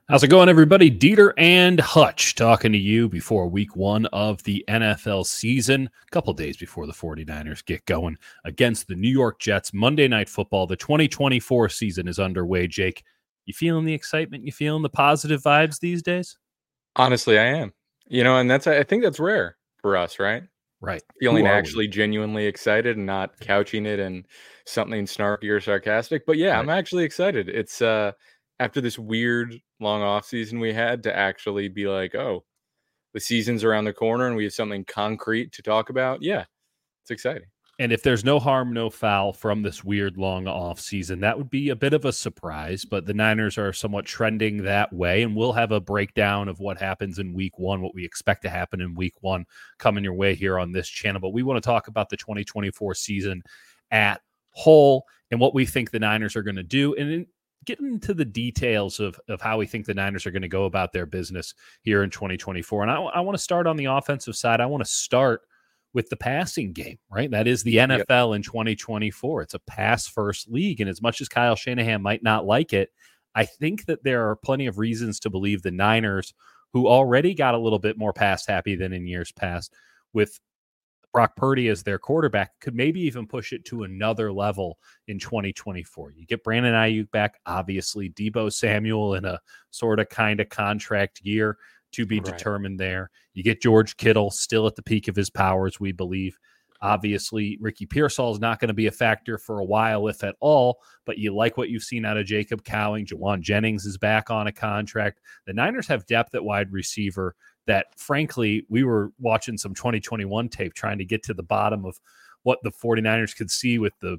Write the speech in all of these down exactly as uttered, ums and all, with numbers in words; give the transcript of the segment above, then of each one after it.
How's it going, everybody? Dieter and Hutch talking to you before week one of the N F L season, a couple days before the 49ers get going against the New York Jets. Monday Night Football, the twenty twenty-four season is underway. Jake, you feeling the excitement? You feeling the positive vibes these days? Honestly, I am. You know, and that's I think that's rare for us, right? Right. Feeling actually genuinely excited and not couching it in something snarky or sarcastic. But yeah, Right. I'm actually excited. It's uh after this weird long off season we had to actually be like, oh, the season's around the corner and we have something concrete to talk about. Yeah, it's exciting. And if there's no harm, no foul from this weird long off season, that would be a bit of a surprise. But the Niners are somewhat trending that way, and we'll have a breakdown of what happens in week one, what we expect to happen in week one coming your way here on this channel. But we want to talk about the twenty twenty-four season at whole and what we think the Niners are going to do, and in, get into the details of, of how we think the Niners are going to go about their business here in twenty twenty-four. And I, I want to start on the offensive side. I want to start with the passing game, right? That is the N F L yep. in twenty twenty-four. It's a pass-first league, and as much as Kyle Shanahan might not like it, I think that there are plenty of reasons to believe the Niners, who already got a little bit more pass-happy than in years past, with Brock Purdy as their quarterback, could maybe even push it to another level in twenty twenty-four. You get Brandon Ayuk back, obviously, Deebo Samuel in a sort of kind of contract year to be right. determined there. You get George Kittle still at the peak of his powers, we believe. Obviously, Ricky Pearsall is not going to be a factor for a while, if at all, but you like what you've seen out of Jacob Cowing. Jawan Jennings is back on a contract. The Niners have depth at wide receiver that, frankly, we were watching some twenty twenty-one tape trying to get to the bottom of what the 49ers could see with the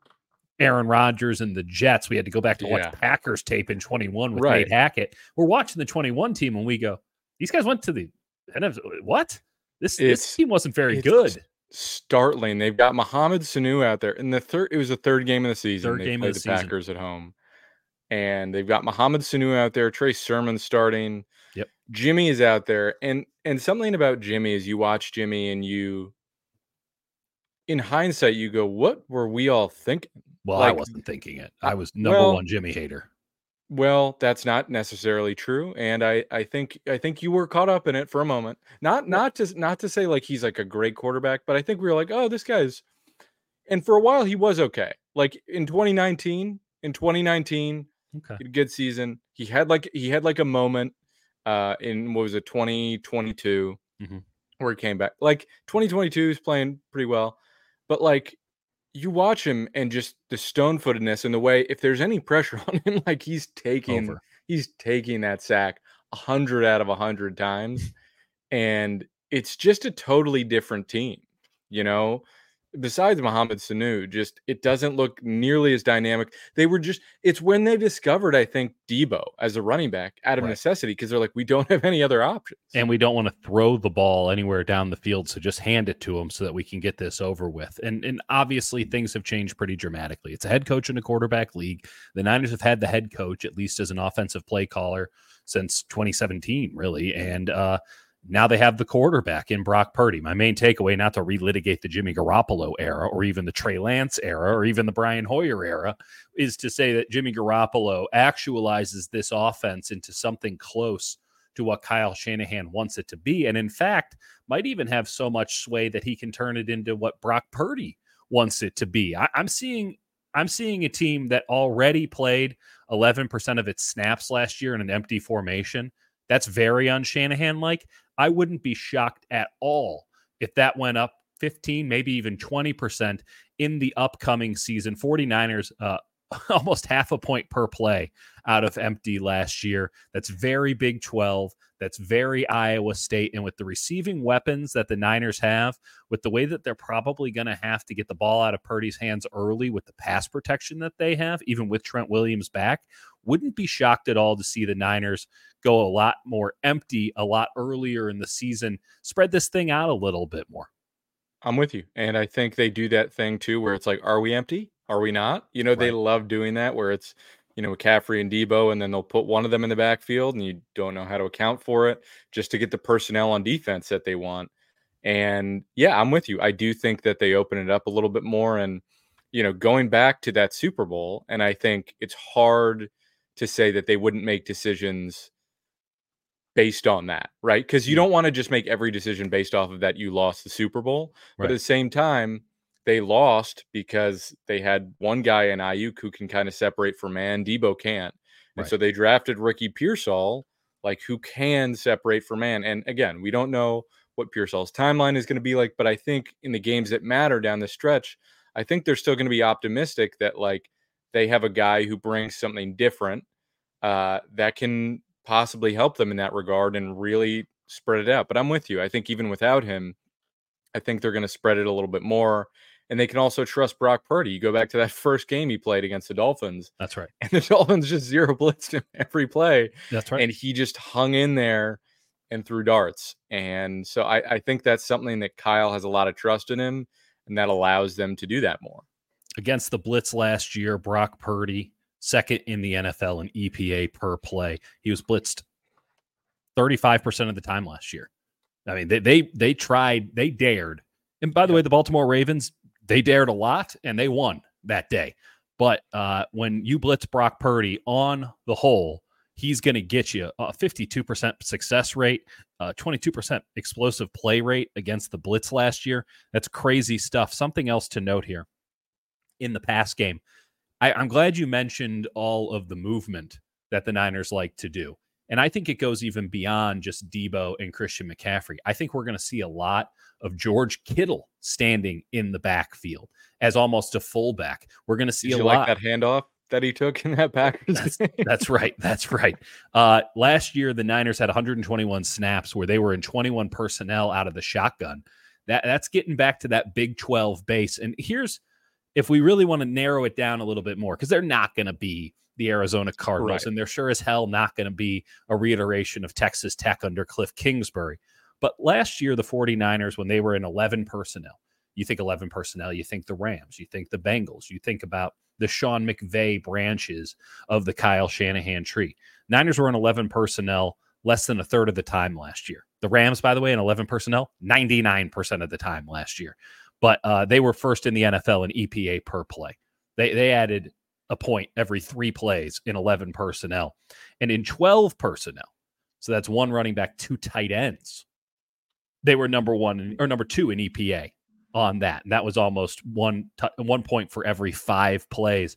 Aaron Rodgers and the Jets. We had to go back to watch yeah. Packers tape in twenty-one with right. Nate Hackett. We're watching the twenty-one team and we go, these guys went to the N F L. What? This, this team wasn't very good. Startling. They've got Mohamed Sanu out there in the third. It was the third game of the season. Third they game played of the, the season. Packers at home, and they've got Mohamed Sanu out there. Trey Sermon starting. Yep. Jimmy is out there, and and something about Jimmy is you watch Jimmy and you, in hindsight, you go, "What were we all thinking?" Well, like, I wasn't thinking it. I was number well, one Jimmy hater. Well, that's not necessarily true, and I, I think I think you were caught up in it for a moment. Not not to not to say like he's like a great quarterback, but I think we were like, oh, this guy's. And for a while, he was okay. Like in twenty nineteen, in twenty nineteen, okay, he had a good season. He had like he had like a moment, uh, in what was it, twenty twenty-two, mm-hmm. where he came back. Like twenty twenty-two, he's playing pretty well, but like. You watch him and just the stone-footedness and the way, if there's any pressure on him, like he's taking, Over. he's taking that sack a hundred out of a hundred times, and it's just a totally different team, you know. Besides Mohamed Sanu, just it doesn't look nearly as dynamic. They were just it's when they discovered, I think, Deebo as a running back out of right. necessity because they're like, we don't have any other options. And we don't want to throw the ball anywhere down the field, so just hand it to them so that we can get this over with. And and obviously things have changed pretty dramatically. It's a head coach in a quarterback league. The Niners have had the head coach, at least as an offensive play caller, since twenty seventeen, really. And uh now they have the quarterback in Brock Purdy. My main takeaway, not to relitigate the Jimmy Garoppolo era or even the Trey Lance era or even the Brian Hoyer era, is to say that Jimmy Garoppolo actualizes this offense into something close to what Kyle Shanahan wants it to be. And in fact, might even have so much sway that he can turn it into what Brock Purdy wants it to be. I, I'm seeing I'm seeing a team that already played eleven percent of its snaps last year in an empty formation. That's very un-Shanahan-like. I wouldn't be shocked at all if that went up fifteen, maybe even twenty percent in the upcoming season. 49ers, uh, almost half a point per play out of empty last year. That's very Big twelve. That's very Iowa State. And with the receiving weapons that the Niners have, with the way that they're probably going to have to get the ball out of Purdy's hands early with the pass protection that they have, even with Trent Williams back, wouldn't be shocked at all to see the Niners go a lot more empty a lot earlier in the season, spread this thing out a little bit more. I'm with you. And I think they do that thing too, where it's like, are we empty? Are we not? You know, they right. love doing that where it's, you know, McCaffrey and Deebo, and then they'll put one of them in the backfield and you don't know how to account for it just to get the personnel on defense that they want. And yeah, I'm with you. I do think that they open it up a little bit more and, you know, going back to that Super Bowl. And I think it's hard to say that they wouldn't make decisions based on that, right? Because you Mm. don't want to just make every decision based off of that you lost the Super Bowl. But at Right. the same time, they lost because they had one guy in Ayuk who can kind of separate from man. Debo can't. And Right. so they drafted Ricky Pearsall, like who can separate from man. And again, we don't know what Pearsall's timeline is going to be like, but I think in the games that matter down the stretch, I think they're still going to be optimistic that like they have a guy who brings something different uh, that can possibly help them in that regard and really spread it out. But I'm with you. I think even without him, I think they're going to spread it a little bit more. And they can also trust Brock Purdy. You go back to that first game he played against the Dolphins. That's right. And the Dolphins just zero blitzed him every play. That's right. And he just hung in there and threw darts. And so I, I think that's something that Kyle has a lot of trust in him, and that allows them to do that more. Against the blitz last year, Brock Purdy, second in the N F L in E P A per play. He was blitzed thirty-five percent of the time last year. I mean, they they they tried, they dared. And by the way, the Baltimore Ravens, they dared a lot, and they won that day. But uh, when you blitz Brock Purdy on the whole, he's going to get you a fifty-two percent success rate, uh, twenty-two percent explosive play rate against the blitz last year. That's crazy stuff. Something else to note here in the pass game. I, I'm glad you mentioned all of the movement that the Niners like to do. And I think it goes even beyond just Debo and Christian McCaffrey. I think we're going to see a lot of George Kittle standing in the backfield as almost a fullback. We're going to see Did a you lot. like that handoff that he took in that Packers That's, game? that's right. That's right. Uh, last year, the Niners had one hundred twenty-one snaps where they were in twenty-one personnel out of the shotgun. That That's getting back to that Big twelve base. And here's, if we really want to narrow it down a little bit more, because they're not going to be the Arizona Cardinals, Right. and they're sure as hell not going to be a reiteration of Texas Tech under Cliff Kingsbury. But last year, the 49ers, when they were in eleven personnel, you think eleven personnel, you think the Rams, you think the Bengals, you think about the Sean McVay branches of the Kyle Shanahan tree. Niners were in eleven personnel less than a third of the time last year. The Rams, by the way, in eleven personnel, ninety-nine percent of the time last year. But uh, they were first in the N F L in E P A per play. They they added a point every three plays in eleven personnel. And in twelve personnel, so that's one running back, two tight ends, they were number one or number two in E P A on that. And that was almost one, t- one point for every five plays.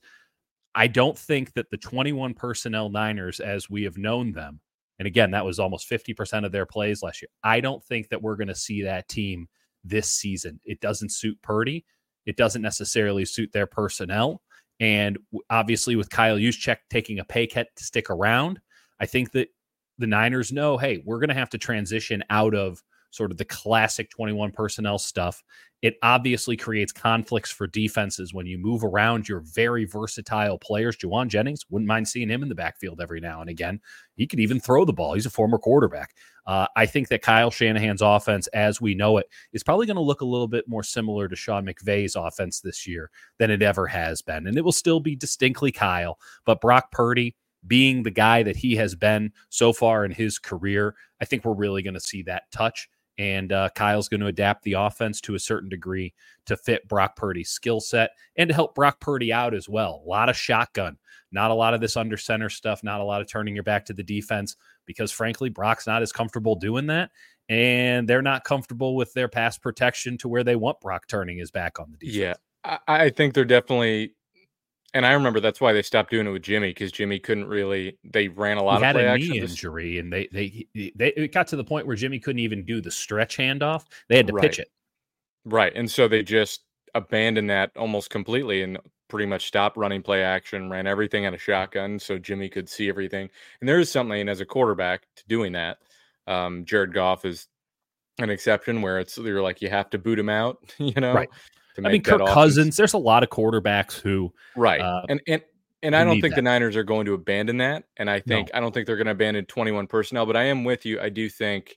I don't think that the twenty-one personnel Niners, as we have known them, and again, that was almost fifty percent of their plays last year. I don't think that we're going to see that team this season. It doesn't suit Purdy. It doesn't necessarily suit their personnel. And obviously with Kyle Juszczyk taking a pay cut to stick around, I think that the Niners know, hey, we're going to have to transition out of sort of the classic twenty-one personnel stuff. It obviously creates conflicts for defenses when you move around your very versatile players. Juwan Jennings, wouldn't mind seeing him in the backfield every now and again. He could even throw the ball. He's a former quarterback. Uh, I think that Kyle Shanahan's offense, as we know it, is probably going to look a little bit more similar to Sean McVay's offense this year than it ever has been. And it will still be distinctly Kyle, but Brock Purdy, being the guy that he has been so far in his career, I think we're really going to see that touch. And uh, Kyle's going to adapt the offense to a certain degree to fit Brock Purdy's skill set and to help Brock Purdy out as well. A lot of shotgun, not a lot of this under center stuff, not a lot of turning your back to the defense, because frankly, Brock's not as comfortable doing that. And they're not comfortable with their pass protection to where they want Brock turning his back on the defense. Yeah, I, I think they're definitely. And I remember that's why they stopped doing it with Jimmy, because Jimmy couldn't really. They ran a lot he of had play a action. knee injury, and they they they it got to the point where Jimmy couldn't even do the stretch handoff. They had to Right. pitch it. Right, and so they just abandoned that almost completely and pretty much stopped running play action, ran everything out of shotgun, so Jimmy could see everything. And there is something as a quarterback to doing that. Um, Jared Goff is an exception where it's you're like you have to boot him out, you know. Right. To I mean, make that Kirk offense- Cousins. There's a lot of quarterbacks who Right. Uh, and and and who I don't need think that. the Niners are going to abandon that. And I think No. I don't think they're going to abandon twenty-one personnel, but I am with you. I do think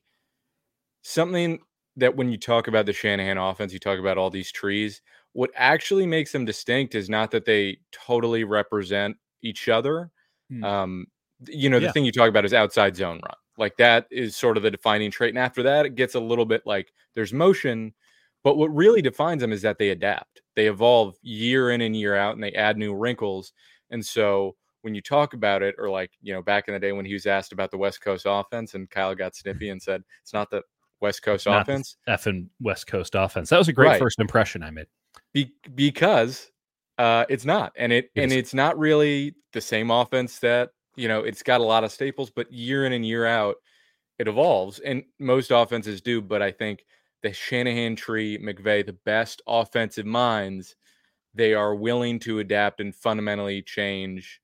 something that when you talk about the Shanahan offense, you talk about all these trees. What actually makes them distinct is not that they totally represent each other. Hmm. Um, you know, the Yeah. thing you talk about is outside zone run. Like that is sort of the defining trait. And after that, it gets a little bit like there's motion. But what really defines them is that they adapt. They evolve year in and year out, and they add new wrinkles. And so when you talk about it, or like, you know, back in the day when he was asked about the West Coast offense and Kyle got snippy and said, it's not the West Coast Not offense. the effing West Coast offense. That was a great Right. first impression I made. Be- because uh, it's not. And it, It and is. it's not really the same offense that, you know, it's got a lot of staples, but year in and year out, it evolves. And most offenses do. But I think the Shanahan tree, McVay, the best offensive minds, they are willing to adapt and fundamentally change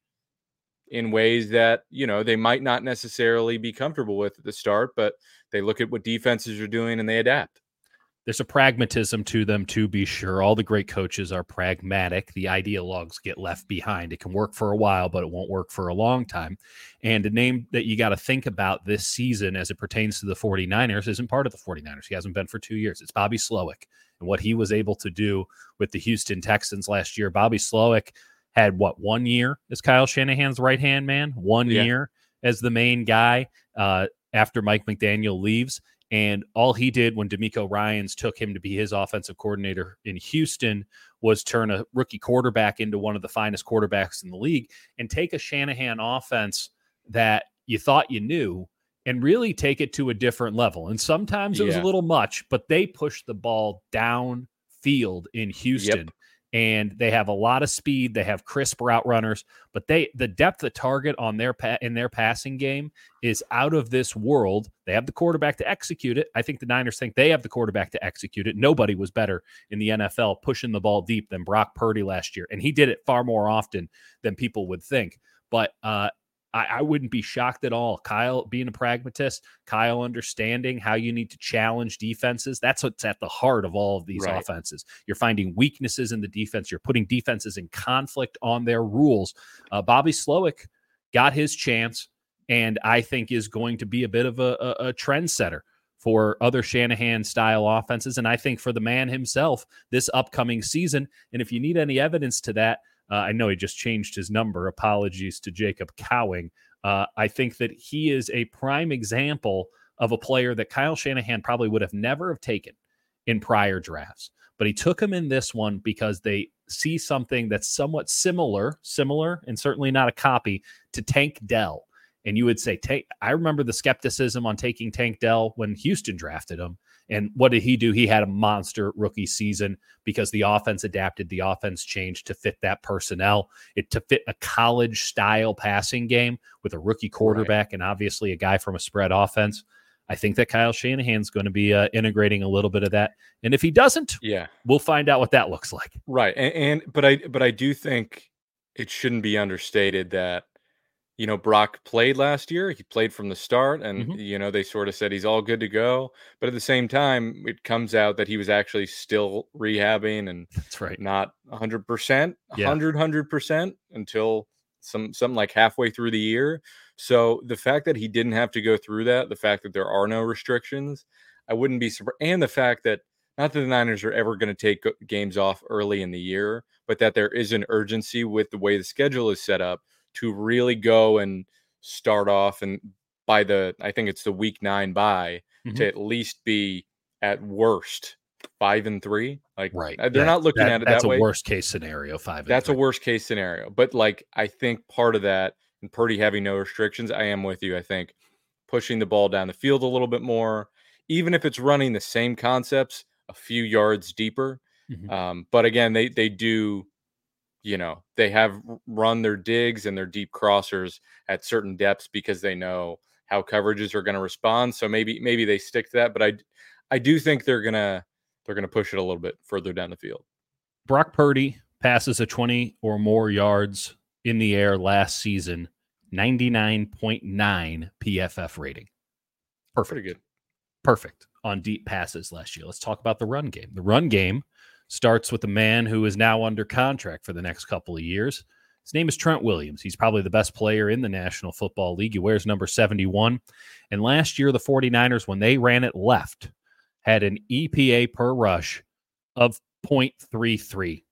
in ways that, you know, they might not necessarily be comfortable with at the start, but they look at what defenses are doing and they adapt. There's a pragmatism to them, to be sure. All the great coaches are pragmatic. The ideologues get left behind. It can work for a while, but it won't work for a long time. And a name that you got to think about this season as it pertains to the 49ers isn't part of the 49ers. He hasn't been for two years. It's Bobby Slowik and what he was able to do with the Houston Texans last year. Bobby Slowik had, what, one year as Kyle Shanahan's right-hand man? One yeah. year as the main guy uh, after Mike McDaniel leaves. And all he did when DeMeco Ryans took him to be his offensive coordinator in Houston was turn a rookie quarterback into one of the finest quarterbacks in the league and take a Shanahan offense that you thought you knew and really take it to a different level. And sometimes it was yeah. a little much, but they pushed the ball downfield in Houston. Yep. And they have a lot of speed. They have crisp route runners, but they the depth of target on their pa- in their passing game is out of this world. They have the quarterback to execute it. I think the Niners think they have the quarterback to execute it. Nobody was better in the N F L pushing the ball deep than Brock Purdy last year, and he did it far more often than people would think. But uh, I, I wouldn't be shocked at all. Kyle being a pragmatist, Kyle understanding how you need to challenge defenses. That's what's at the heart of all of these right. offenses. You're finding weaknesses in the defense. You're putting defenses in conflict on their rules. Uh, Bobby Slowik got his chance, and I think is going to be a bit of a, a, a trendsetter for other Shanahan-style offenses. And I think for the man himself this upcoming season, and if you need any evidence to that, Uh, I know he just changed his number. Apologies to Jacob Cowing. Uh, I think that he is a prime example of a player that Kyle Shanahan probably would have never have taken in prior drafts. But he took him in this one because they see something that's somewhat similar, similar, and certainly not a copy to Tank Dell. And you would say, Tank, I remember the skepticism on taking Tank Dell when Houston drafted him. And what did he do? He had a monster rookie season because the offense adapted, the offense changed to fit that personnel, it to fit a college-style passing game with a rookie quarterback right. and obviously a guy from a spread offense. I think that Kyle Shanahan's going to be uh, integrating a little bit of that. And if he doesn't, yeah, we'll find out what that looks like. Right. And, and but I but I do think it shouldn't be understated that, you know, Brock played last year. He played from the start, and, mm-hmm. you know, they sort of said he's all good to go. But at the same time, it comes out that he was actually still rehabbing and that's right. not one hundred percent, yeah. one hundred, one hundred percent until some something like halfway through the year. So the fact that he didn't have to go through that, the fact that there are no restrictions, I wouldn't be surprised. And the fact that not that the Niners are ever going to take games off early in the year, but that there is an urgency with the way the schedule is set up to really go and start off and by the, I think it's the week nine bye mm-hmm. to at least be at worst five and three. Like right. they're that, not looking that, at it that's that way. That's a worst case scenario. Five. And that's three. a worst case scenario. But like, I think part of that and Purdy having no restrictions, I am with you. I think pushing the ball down the field a little bit more, even if it's running the same concepts a few yards deeper. Mm-hmm. Um, but again, they, they do, you know, they have run their digs and their deep crossers at certain depths because they know how coverages are going to respond. So maybe maybe they stick to that, but I I do think they're gonna they're gonna push it a little bit further down the field. Brock Purdy passes a twenty or more yards in the air last season, ninety-nine point nine P F F rating. Perfect. Pretty good. Perfect on deep passes last year. Let's talk about the run game. The run game starts with a man who is now under contract for the next couple of years. His name is Trent Williams. He's probably the best player in the National Football League. He wears number seventy-one. And last year, the 49ers, when they ran it left, had an E P A per rush of point three three.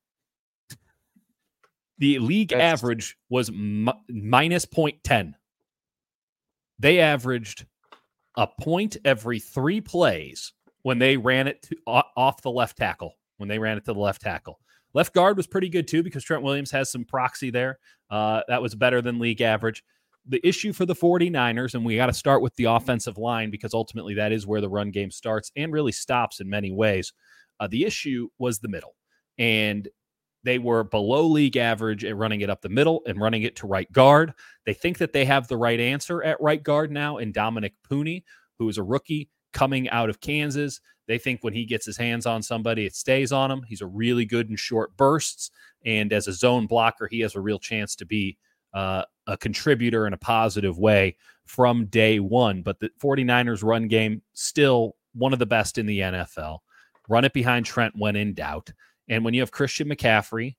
The league That's... average was mi- minus point one zero. They averaged a point every three plays when they ran it to, off the left tackle. When they ran it to the left tackle. Left guard was pretty good too because Trent Williams has some proxy there. Uh, that was better than league average. The issue for the 49ers, and we got to start with the offensive line because ultimately that is where the run game starts and really stops in many ways. Uh, the issue was the middle, and they were below league average at running it up the middle and running it to right guard. They think that they have the right answer at right guard now in Dominic Pooney, who is a rookie coming out of Kansas. They think when he gets his hands on somebody, it stays on him. He's a really good in short bursts, and as a zone blocker, he has a real chance to be uh, a contributor in a positive way from day one. But the 49ers run game, still one of the best in the N F L. Run it behind Trent when in doubt. And when you have Christian McCaffrey,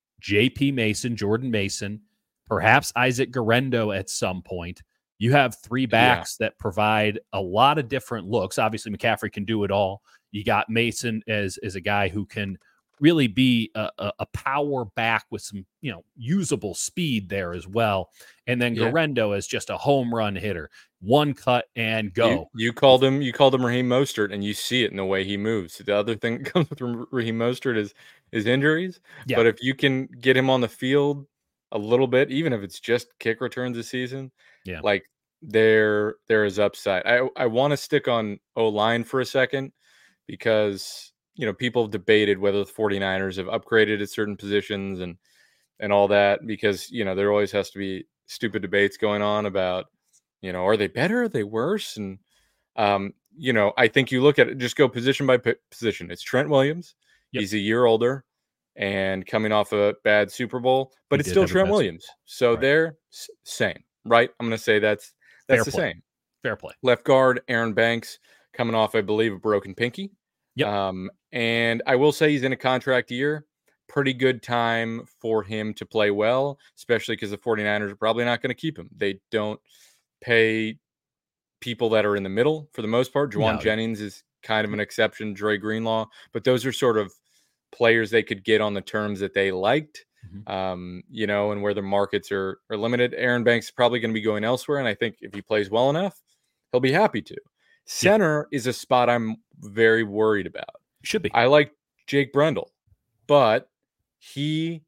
J P Mason, Jordan Mason, perhaps Isaac Guerendo at some point, you have three backs yeah. that provide a lot of different looks. Obviously, McCaffrey can do it all. You got Mason as, as a guy who can really be a, a, a power back with some, you know, usable speed there as well. And then yeah. Guerendo as just a home run hitter, one cut and go. You, you called him, you called him Raheem Mostert, and you see it in the way he moves. The other thing that comes with Raheem Mostert is his injuries. Yeah. But if you can get him on the field a little bit, even if it's just kick returns this season, yeah, like there, there is upside. I, I want to stick on O-line for a second because, you know, people have debated whether the 49ers have upgraded at certain positions and, and all that, because, you know, there always has to be stupid debates going on about, you know, are they better? Are they worse? And, um, you know, I think you look at it, just go position by p- position. It's Trent Williams. Yep. He's a year older and coming off a bad Super Bowl, but he it's still Trent Williams. So right. they're s- same, right? I'm going to say that's, that's Fair the play. same. Fair play. Left guard, Aaron Banks, coming off, I believe, a broken pinky. Yep. Um, and I will say he's in a contract year. Pretty good time for him to play well, especially because the 49ers are probably not going to keep him. They don't pay people that are in the middle for the most part. Juwan no. Jennings is kind of an exception, Dre Greenlaw, but those are sort of players they could get on the terms that they liked, mm-hmm. um, you know, and where the markets are, are limited. Aaron Banks is probably going to be going elsewhere, and I think if he plays well enough, he'll be happy to. Center yeah. is a spot I'm very worried about. Should be. I like Jake Brendel, but he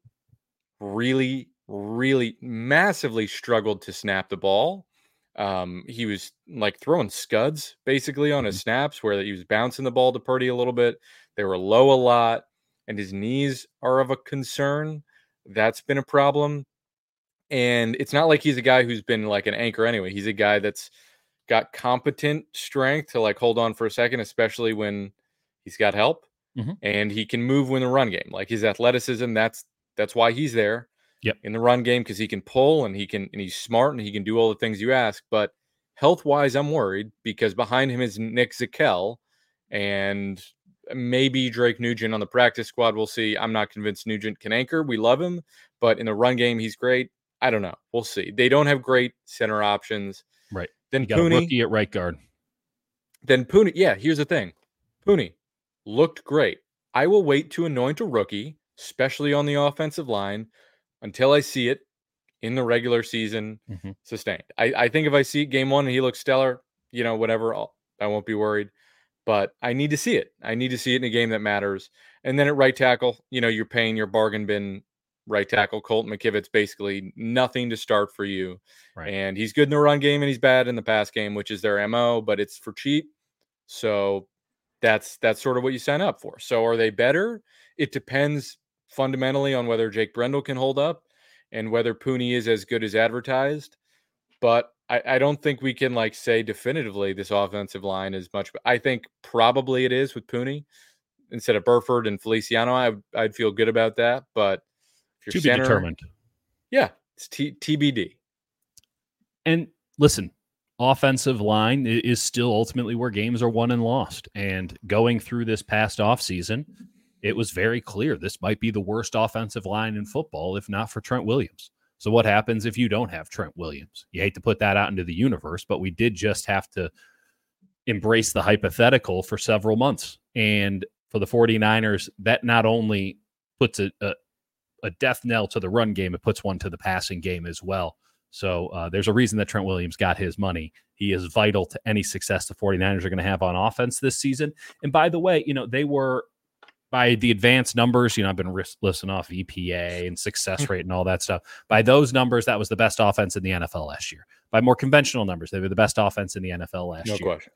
really, really massively struggled to snap the ball. Um, he was like throwing scuds basically on his mm-hmm. snaps where he was bouncing the ball to Purdy a little bit. They were low a lot, and his knees are of a concern. That's been a problem. And it's not like he's a guy who's been like an anchor anyway. He's a guy that's got competent strength to like hold on for a second, especially when he's got help, mm-hmm. and he can move in the run game. Like his athleticism, that's that's why he's there yep. in the run game, because he can pull and he can and he's smart and he can do all the things you ask. But health wise, I'm worried because behind him is Nick Zakelj and maybe Drake Nugent on the practice squad. We'll see. I'm not convinced Nugent can anchor. We love him, but in the run game, he's great. I don't know. We'll see. They don't have great center options. Right. Then you got Pooney, a rookie at right guard. Then Pooney. Yeah, here's the thing. Pooney looked great. I will wait to anoint a rookie, especially on the offensive line, until I see it in the regular season mm-hmm. sustained. I, I think if I see it game one and he looks stellar, you know, whatever, I'll, I won't be worried. But I need to see it. I need to see it in a game that matters. And then at right tackle, you know, you're paying your bargain bin right tackle. Colton McKivitz basically nothing to start for you. Right. And he's good in the run game and he's bad in the pass game, which is their M O, but it's for cheap. So that's that's sort of what you sign up for. So are they better? It depends fundamentally on whether Jake Brendel can hold up and whether Pooney is as good as advertised. But I, I don't think we can like say definitively this offensive line is much. I think probably it is with Pooney instead of Burford and Feliciano. I, I'd feel good about that. But if you're to center, be determined. Yeah, it's T- T B D. And listen, offensive line is still ultimately where games are won and lost. And going through this past offseason, it was very clear this might be the worst offensive line in football, if not for Trent Williams. So what happens if you don't have Trent Williams? You hate to put that out into the universe, but we did just have to embrace the hypothetical for several months. And for the 49ers, that not only puts a, a, a death knell to the run game, it puts one to the passing game as well. So uh, there's a reason that Trent Williams got his money. He is vital to any success the 49ers are going to have on offense this season. And by the way, you know, they were by the advanced numbers, you know, I've been listening off E P A and success rate and all that stuff. By those numbers, that was the best offense in the N F L last year. By more conventional numbers, they were the best offense in the N F L last no year. No question.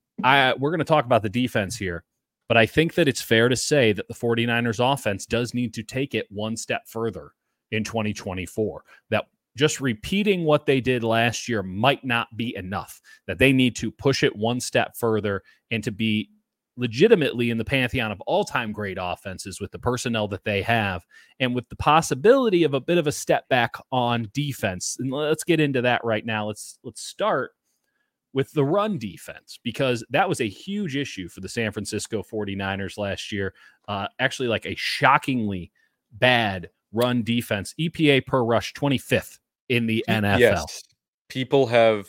I, we're going to talk about the defense here, but I think that it's fair to say that the 49ers offense does need to take it one step further in twenty twenty-four. That just repeating what they did last year might not be enough, that they need to push it one step further and to be legitimately in the pantheon of all-time great offenses with the personnel that they have and with the possibility of a bit of a step back on defense. And let's get into that right now. Let's let's start with the run defense, because that was a huge issue for the San Francisco 49ers last year. Uh, actually, like a shockingly bad run defense. E P A per rush, twenty-fifth in the N F L. Yes. People have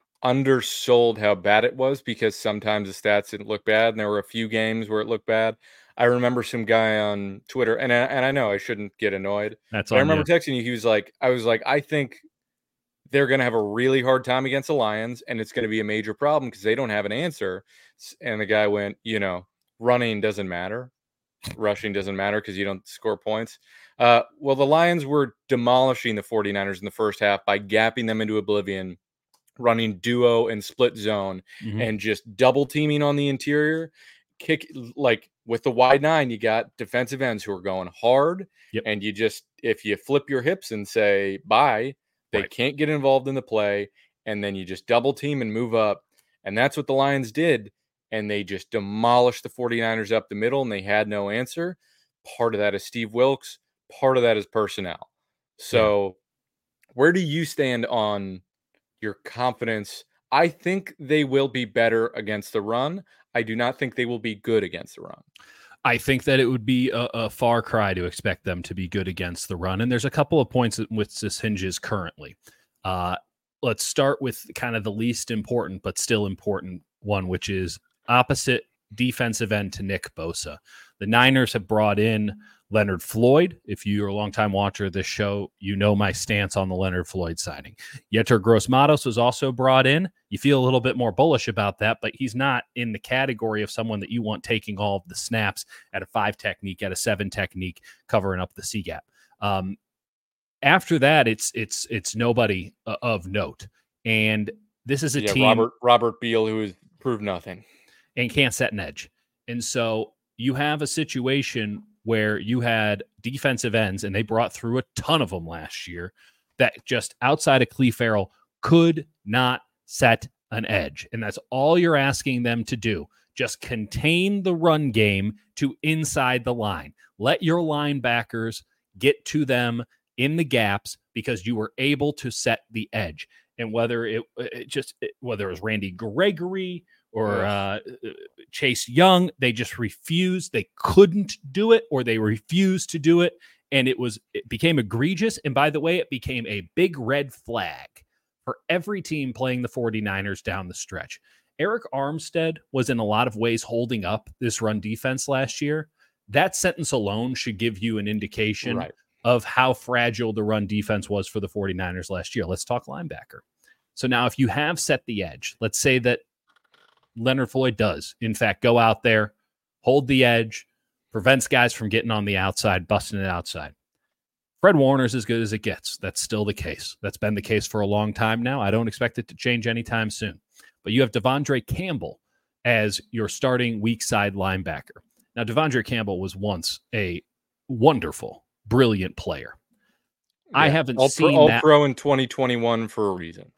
undersold how bad it was because sometimes the stats didn't look bad, and there were a few games where it looked bad. I remember some guy on Twitter, and I, and I know I shouldn't get annoyed. That's but I remember you. texting you. He was like, I was like, I think they're going to have a really hard time against the Lions, and it's going to be a major problem because they don't have an answer. And the guy went, you know, running doesn't matter. Rushing doesn't matter because you don't score points. Uh, well, the Lions were demolishing the 49ers in the first half by gapping them into oblivion, running duo and split zone, mm-hmm. and just double teaming on the interior. Kick like with the wide nine, you got defensive ends who are going hard, yep. and you just if you flip your hips and say bye, they right. can't get involved in the play, and then you just double team and move up, and that's what the Lions did, and they just demolished the 49ers up the middle, and they had no answer. Part of that is Steve Wilks, part of that is personnel. So, yeah. Where do you stand on your confidence? I think they will be better against the run. I do not think they will be good against the run. I think that it would be a, a far cry to expect them to be good against the run. And there's a couple of points in which this hinges currently. Uh, let's start with kind of the least important, but still important one, which is opposite defensive end to Nick Bosa. The Niners have brought in Leonard Floyd. If you're a longtime watcher of this show, you know my stance on the Leonard Floyd signing. Yetur Gross-Matos was also brought in. You feel a little bit more bullish about that, but he's not in the category of someone that you want taking all of the snaps at a five technique, at a seven technique, covering up the C-gap. Um, after that, it's it's it's nobody uh, of note. And this is a yeah, team... Robert, Robert Beal, who has proved nothing. And can't set an edge. And so you have a situation where you had defensive ends, and they brought through a ton of them last year, that just outside of Clelin Ferrell could not set an edge. And that's all you're asking them to do. Just contain the run game to inside the line. Let your linebackers get to them in the gaps because you were able to set the edge. And whether it, it just whether it was Randy Gregory or uh, Chase Young, they just refused. They couldn't do it, or they refused to do it, and it was it became egregious. And by the way, it became a big red flag for every team playing the 49ers down the stretch. Eric Armstead was in a lot of ways holding up this run defense last year. That sentence alone should give you an indication right. of how fragile the run defense was for the 49ers last year. Let's talk linebacker. So now if you have set the edge, let's say that Leonard Floyd does, in fact, go out there, hold the edge, prevents guys from getting on the outside, busting it outside. Fred Warner's as good as it gets. That's still the case. That's been the case for a long time now. I don't expect it to change anytime soon. But you have Devondre Campbell as your starting weak side linebacker. Now, Devondre Campbell was once a wonderful, brilliant player. Yeah, I haven't all seen pro, all that. pro in twenty twenty-one for a reason.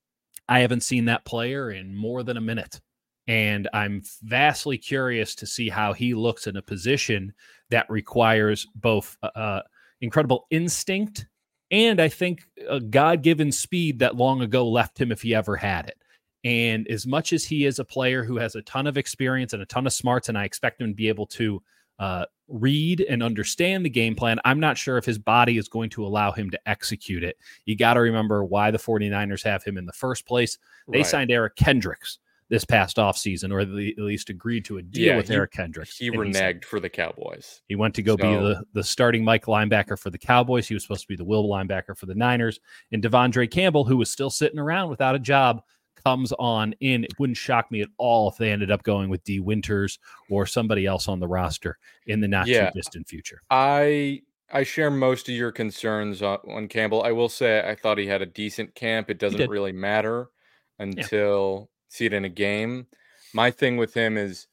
I haven't seen that player in more than a minute. And I'm vastly curious to see how he looks in a position that requires both uh, incredible instinct and I think a God-given speed that long ago left him if he ever had it. And as much as he is a player who has a ton of experience and a ton of smarts, and I expect him to be able to uh, read and understand the game plan, I'm not sure if his body is going to allow him to execute it. You got to remember why the 49ers have him in the first place. They right. signed Eric Kendricks this past offseason, or the, at least agreed to a deal yeah, with he, Eric Kendricks. He reneged for the Cowboys. He went to go so, be the, the starting Mike linebacker for the Cowboys. He was supposed to be the will linebacker for the Niners. And Devondre Campbell, who was still sitting around without a job, comes on in, it wouldn't shock me at all if they ended up going with D Winters or somebody else on the roster in the not Yeah. too distant future. I I share most of your concerns on, on Campbell. I will say I thought he had a decent camp. It doesn't did. really matter until see it in a game. My thing with him is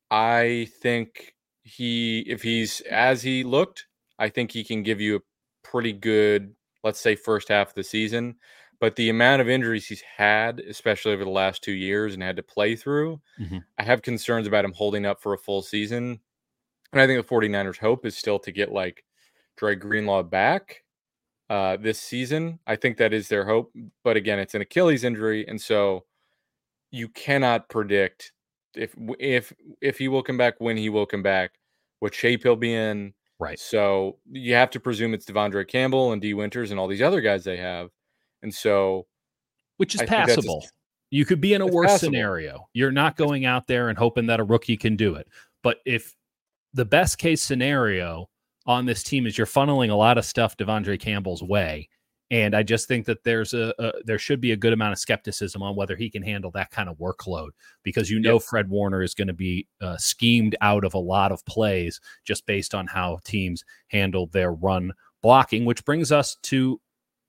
I think he if he's as he looked, I think he can give you a pretty good, let's say, first half of the season. But the amount of injuries he's had, especially over the last two years and had to play through, Mhm. I have concerns about him holding up for a full season. And I think the 49ers' hope is still to get like Dre Greenlaw back uh, this season. I think that is their hope. But again, it's an Achilles injury. And so you cannot predict if if if he will come back, when he will come back, what shape he'll be in. Right. So you have to presume it's Devondre Campbell and D Winters and all these other guys they have. And so which is I think that's a- passable. You could be in a It's worse passable. scenario. You're not going out there and hoping that a rookie can do it. But if the best case scenario on this team is you're funneling a lot of stuff Devondre Campbell's way, and I just think that there's a, a there should be a good amount of skepticism on whether he can handle that kind of workload, because you know Yep. Fred Warner is going to be uh, schemed out of a lot of plays just based on how teams handle their run blocking, which brings us to,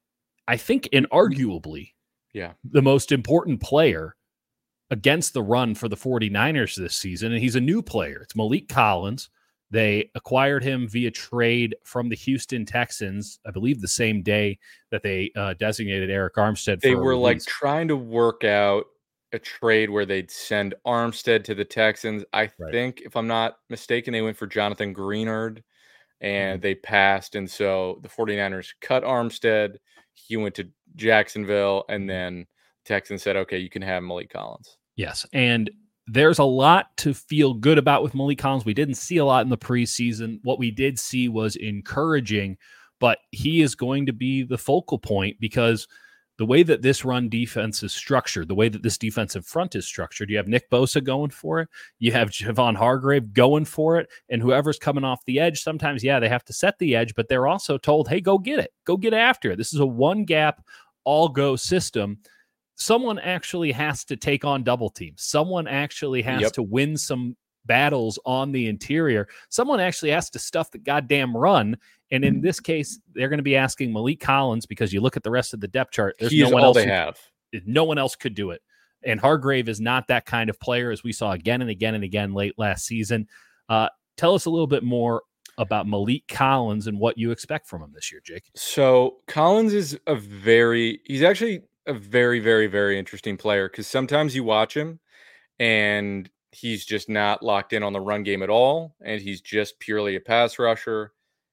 I think, inarguably Yeah. the most important player against the run for the 49ers this season, and he's a new player. It's Malik Collins. They acquired him via trade from the Houston Texans, I believe the same day that they uh, designated Eric Armstead. They for were like release. trying to work out a trade where they'd send Armstead to the Texans. I Right. think, if I'm not mistaken, they went for Jonathan Greenard and Mhm. they passed. And so the 49ers cut Armstead. He went to Jacksonville, and Mhm. then Texans said, okay, you can have Malik Collins. Yes, and there's a lot to feel good about with Malik Collins. We didn't see a lot in the preseason. What we did see was encouraging, but he is going to be the focal point because the way that this run defense is structured, the way that this defensive front is structured, you have Nick Bosa going for it, you have Javon Hargrave going for it, and whoever's coming off the edge, sometimes, yeah, they have to set the edge, but they're also told, hey, go get it. Go get after it. This is a one-gap, all-go system. Someone actually has to take on double teams. Someone actually has Yep. to win some battles on the interior. Someone actually has to stuff the goddamn run. And in this case, they're going to be asking Malik Collins, because you look at the rest of the depth chart, there's He no is one all else. they who- have. No one else could do it. And Hargrave is not that kind of player, as we saw again and again and again late last season. Uh, tell us a little bit more about Malik Collins and what you expect from him this year, Jake. So Collins is a very, he's actually a very, very, very interesting player, because sometimes you watch him and he's just not locked in on the run game at all. And he's just purely a pass rusher,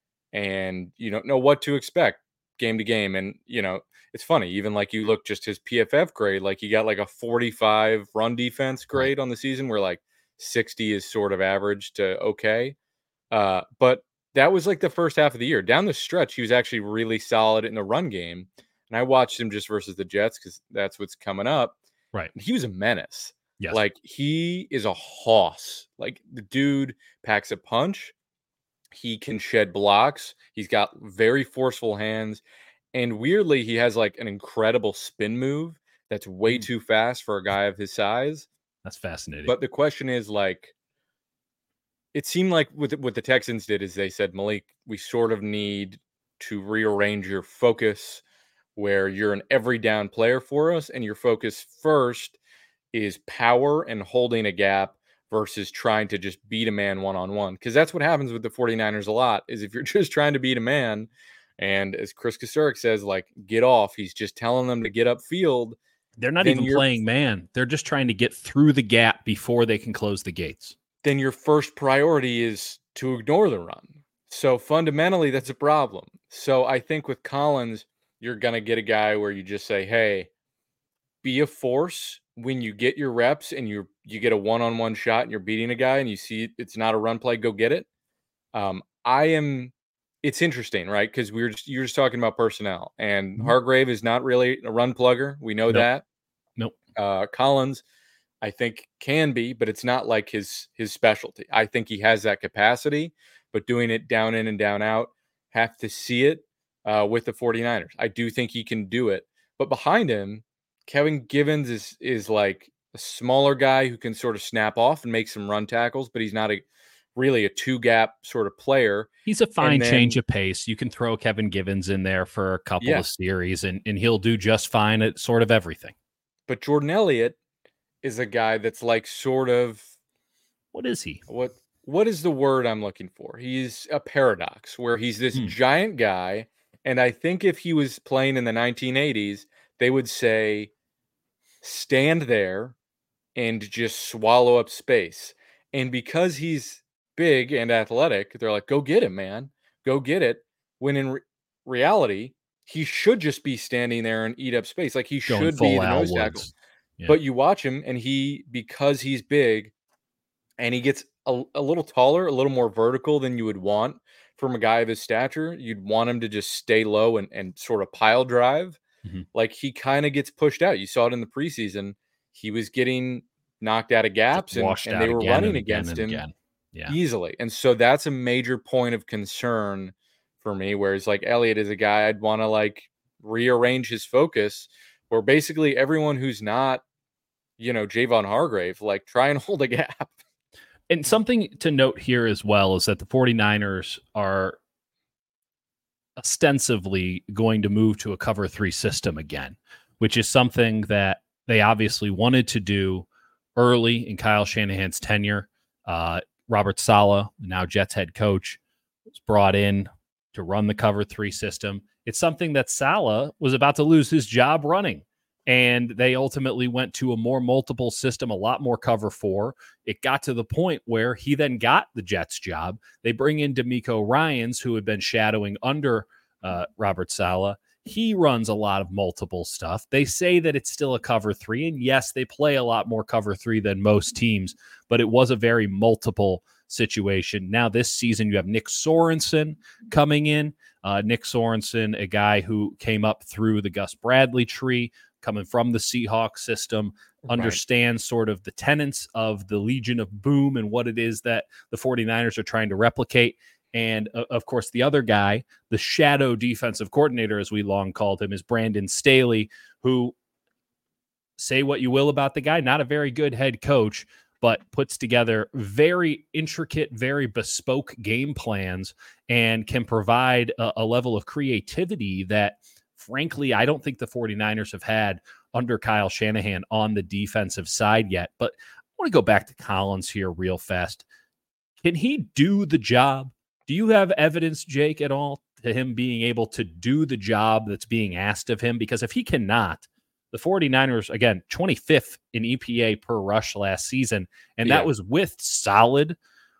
and you don't know what to expect game to game. And, you know, it's funny, even like you look just his P F F grade, like he got like a forty-five run defense grade on the season, where like sixty is sort of average to okay. Uh, but that was like the first half of the year. Down the stretch, he was actually really solid in the run game. And I watched him just versus the Jets, because that's what's coming up. Right. He was a menace. Yes. Like, he is a hoss. Like, the dude packs a punch. He can shed blocks. He's got very forceful hands. And weirdly, he has like an incredible spin move that's way Mm. too fast for a guy of his size. That's fascinating. But the question is, like, it seemed like what the, what the Texans did is they said, Malik, we sort of need to rearrange your focus, where you're an every down player for us, and your focus first is power and holding a gap versus trying to just beat a man one-on-one. Because that's what happens with the 49ers a lot, is if you're just trying to beat a man, and as Chris Kasurik says, like, get off, he's just telling them to get upfield. They're not then even you're- playing man. They're just trying to get through the gap before they can close the gates. Then your first priority is to ignore the run. So fundamentally, that's a problem. So I think with Collins, you're going to get a guy where you just say, hey, be a force when you get your reps and you you get a one-on-one shot and you're beating a guy and you see it's not a run play, go get it. Um, I am, it's interesting, right? Because we were just, you were just talking about personnel, and Mhm. Hargrave is not really a run plugger. We know Nope. that. Nope. Uh, Collins, I think, can be, but it's not like his his specialty. I think he has that capacity, but doing it down in and down out, have to see it uh, with the 49ers. I do think he can do it. But behind him, Kevin Givens is is like a smaller guy who can sort of snap off and make some run tackles, but he's not a really a two gap sort of player. He's a fine then, change of pace. You can throw Kevin Givens in there for a couple yeah. of series, and, and he'll do just fine at sort of everything. But Jordan Elliott is a guy that's like sort of what is he? What what is the word I'm looking for? He's a paradox where he's this hmm. giant guy, and I think if he was playing in the nineteen eighties, they would say stand there and just swallow up space. And because he's big and athletic, they're like, go get him, man. Go get it. When in re- reality, he should just be standing there and eat up space. Like he Going should be the nose tackle. Yeah. But you watch him, and he, because he's big and he gets a, a little taller, a little more vertical than you would want from a guy of his stature, you'd want him to just stay low and, and sort of pile drive. Mm-hmm. Like he kind of gets pushed out. You saw it in the preseason. He was getting knocked out of gaps, and, and they were running against him yeah. easily. And so that's a major point of concern for me, whereas like Elliott is a guy I'd want to like rearrange his focus, where basically everyone who's not, you know, Javon Hargrave, like try and hold a gap. And something to note here as well is that the 49ers are ostensibly going to move to a cover three system again, which is something that they obviously wanted to do early in Kyle Shanahan's tenure. Uh, Robert Saleh, now Jets head coach, was brought in to run the cover three system. It's something that Saleh was about to lose his job running. And they ultimately went to a more multiple system, a lot more cover four. It got to the point where he then got the Jets job. They bring in DeMeco Ryans, who had been shadowing under uh, Robert Saleh. He runs a lot of multiple stuff. They say that it's still a cover three. And yes, they play a lot more cover three than most teams, but it was a very multiple situation. Now this season, you have Nick Sorensen coming in. Uh, Nick Sorensen, a guy who came up through the Gus Bradley tree, coming from the Seahawks system, understands right. sort of the tenets of the Legion of Boom and what it is that the 49ers are trying to replicate. And, uh, of course, the other guy, the shadow defensive coordinator, as we long called him, is Brandon Staley, who, say what you will about the guy, not a very good head coach, but puts together very intricate, very bespoke game plans and can provide a, a level of creativity that, frankly, I don't think the 49ers have had under Kyle Shanahan on the defensive side yet. But I want to go back to Collins here real fast. Can he do the job? Do you have evidence, Jake, at all to him being able to do the job that's being asked of him? Because if he cannot, the 49ers, again, twenty-fifth in E P A per rush last season, and yeah. that was with solid,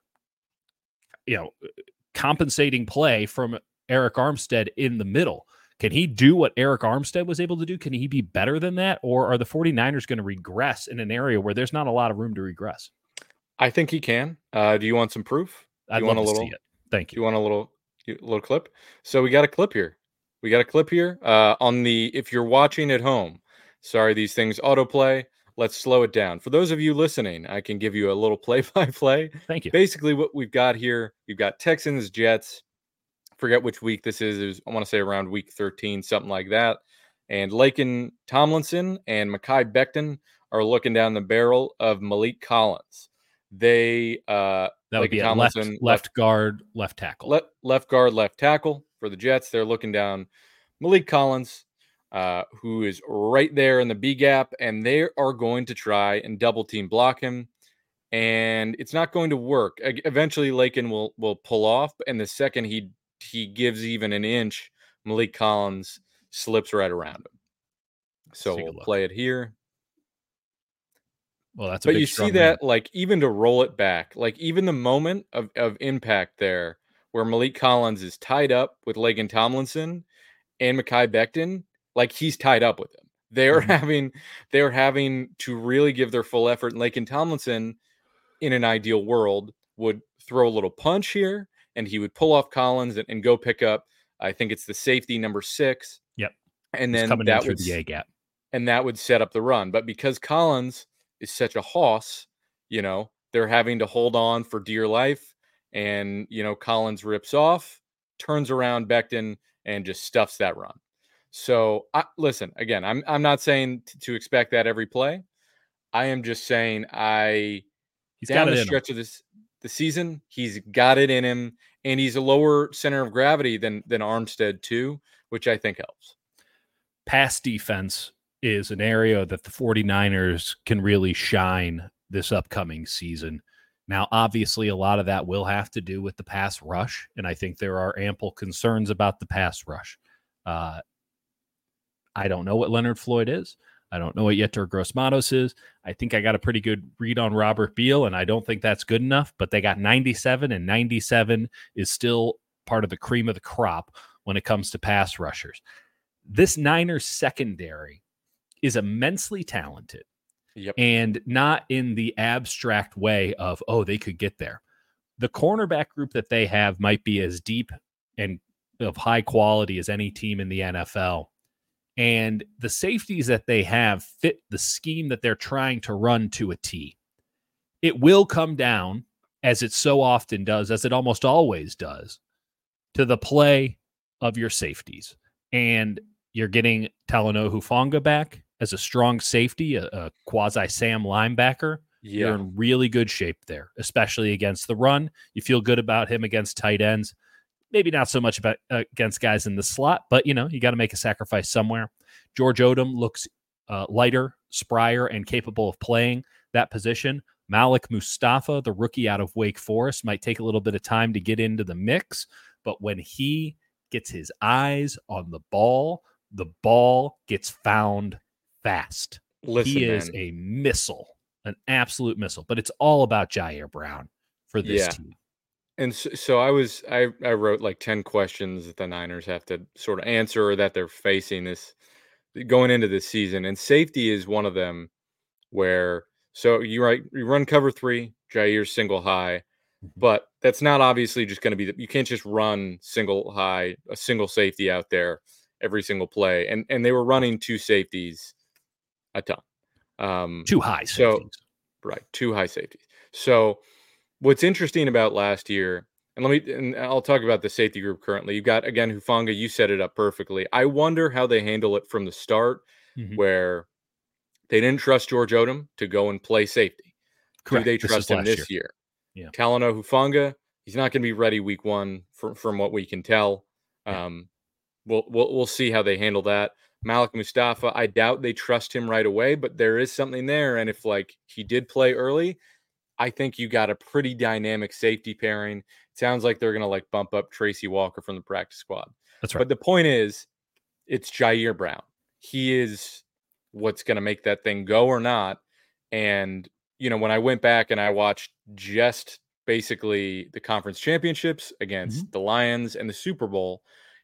you know, compensating play from Arik Armstead in the middle. Can he do what Arik Armstead was able to do? Can he be better than that? Or are the 49ers going to regress in an area where there's not a lot of room to regress? I think he can. Uh, do you want some proof? I'd you love want a to little, see it. Thank you. You want a little, a little clip? So we got a clip here. We got a clip here uh, on the, if you're watching at home, sorry, these things autoplay. Let's slow it down. For those of you listening, I can give you a little play-by-play. Thank you. Basically, what we've got here, you've got Texans, Jets. Forget which week this is. It was, I want to say around week thirteen, something like that. And Laken Tomlinson and Mekhi Becton are looking down the barrel of Malik Collins. They uh, that would Laken be Tomlinson, left, left guard, left tackle. Le- left guard, left tackle for the Jets. They're looking down Malik Collins, uh, who is right there in the B gap, and they are going to try and double team block him. And it's not going to work. Eventually, Laken will will pull off, and the second he he gives even an inch, Malik Collins slips right around him. So we'll play it here. Well, that's a but big you see that, man. Like, even to roll it back, like even the moment of, of impact there where Malik Collins is tied up with Laken Tomlinson and Mekhi Becton, like he's tied up with him. They're mm-hmm. having they're having to really give their full effort. And Laken Tomlinson, in an ideal world, would throw a little punch here, and he would pull off Collins and, and go pick up, I think it's the safety number six. Yep. And He's then coming that in through would the A gap. And that would set up the run. But because Collins is such a hoss, you know, they're having to hold on for dear life. And, you know, Collins rips off, turns around Becton, and just stuffs that run. So I, listen, again, I'm I'm not saying t- to expect that every play. I am just saying I He's got down it the in him. stretch of this the season, he's got it in him, and he's a lower center of gravity than than Armstead too, which I think helps. Pass defense is an area that the 49ers can really shine this upcoming season. Now, obviously, a lot of that will have to do with the pass rush, and I think there are ample concerns about the pass rush. Uh, I don't know what Leonard Floyd is. I don't know what Yetur Gross-Matos is. I think I got a pretty good read on Robert Beal, and I don't think that's good enough, but they got ninety-seven, and ninety-seven is still part of the cream of the crop when it comes to pass rushers. This Niners secondary is immensely talented. Yep. And not in the abstract way of, oh, they could get there. The cornerback group that they have might be as deep and of high quality as any team in the N F L. And the safeties that they have fit the scheme that they're trying to run to a T. It will come down, as it so often does, as it almost always does, to the play of your safeties. And you're getting Talanoa Hufanga back as a strong safety, a, a quasi-Sam linebacker. Yeah. You're in really good shape there, especially against the run. You feel good about him against tight ends. Maybe not so much about uh, against guys in the slot, but, you know, you got to make a sacrifice somewhere. George Odom looks uh, lighter, sprier, and capable of playing that position. Malik Mustafa, the rookie out of Wake Forest, might take a little bit of time to get into the mix, but when he gets his eyes on the ball, the ball gets found fast. Listen, he is man. a missile, an absolute missile, but it's all about Jair Brown for this Yeah. team. And so, so I was, I, I wrote like ten questions that the Niners have to sort of answer or that they're facing this going into this season. And safety is one of them where, so you right, you run cover three, Jair single high, but that's not obviously just going to be, the, you can't just run single high, a single safety out there every single play. And, and they were running two safeties a ton. Um, Two high so, safeties. Right. Two high safeties. So, what's interesting about last year, and let me, and I'll talk about the safety group currently. You've got, again, Hufanga, you set it up perfectly. I wonder how they handle it from the start, mm-hmm. where they didn't trust George Odom to go and play safety. Correct. Do they trust him this year? year? Yeah. Talanoa Hufanga, he's not going to be ready week one for, from what we can tell. Yeah. Um, we'll, we'll, we'll see how they handle that. Malik Mustafa, I doubt they trust him right away, but there is something there. And if like he did play early, I think you got a pretty dynamic safety pairing. It sounds like they're going to like bump up Tracy Walker from the practice squad. That's right. But the point is, it's Jair Brown. He is what's going to make that thing go or not. And, you know, when I went back and I watched just basically the conference championships against mm-hmm. the Lions and the Super Bowl,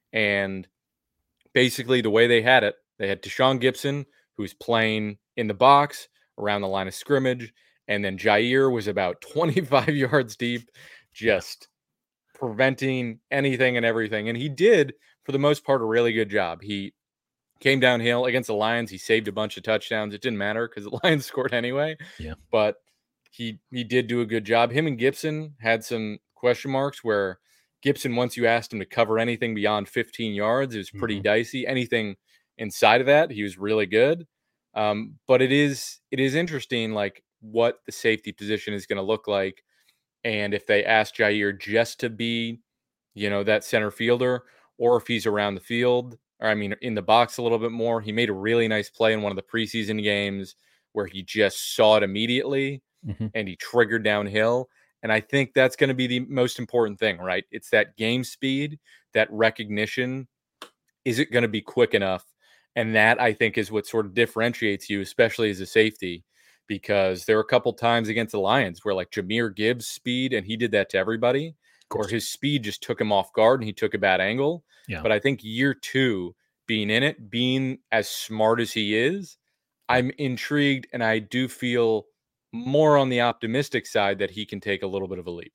and basically the way they had it, they had Deshaun Gibson, who's playing in the box around the line of scrimmage. And then Jair was about twenty-five yards deep, just preventing anything and everything. And he did, for the most part, a really good job. He came downhill against the Lions. He saved a bunch of touchdowns. It didn't matter because the Lions scored anyway. Yeah. But he he did do a good job. Him and Gibson had some question marks where Gibson, once you asked him to cover anything beyond fifteen yards, it was pretty mm-hmm. dicey. Anything inside of that, he was really good. Um, but it is it is interesting, like, what the safety position is going to look like. And if they ask Jair just to be, you know, that center fielder, or if he's around the field, or I mean, in the box a little bit more. He made a really nice play in one of the preseason games where he just saw it immediately mm-hmm. and he triggered downhill. And I think that's going to be the most important thing, right? It's that game speed, that recognition. Is it going to be quick enough? And that, I think, is what sort of differentiates you, especially as a safety. Because there were a couple times against the Lions where like Jahmyr Gibbs' speed, and he did that to everybody, or his speed just took him off guard and he took a bad angle. Yeah. But I think year two, being in it, being as smart as he is, I'm intrigued, and I do feel more on the optimistic side that he can take a little bit of a leap.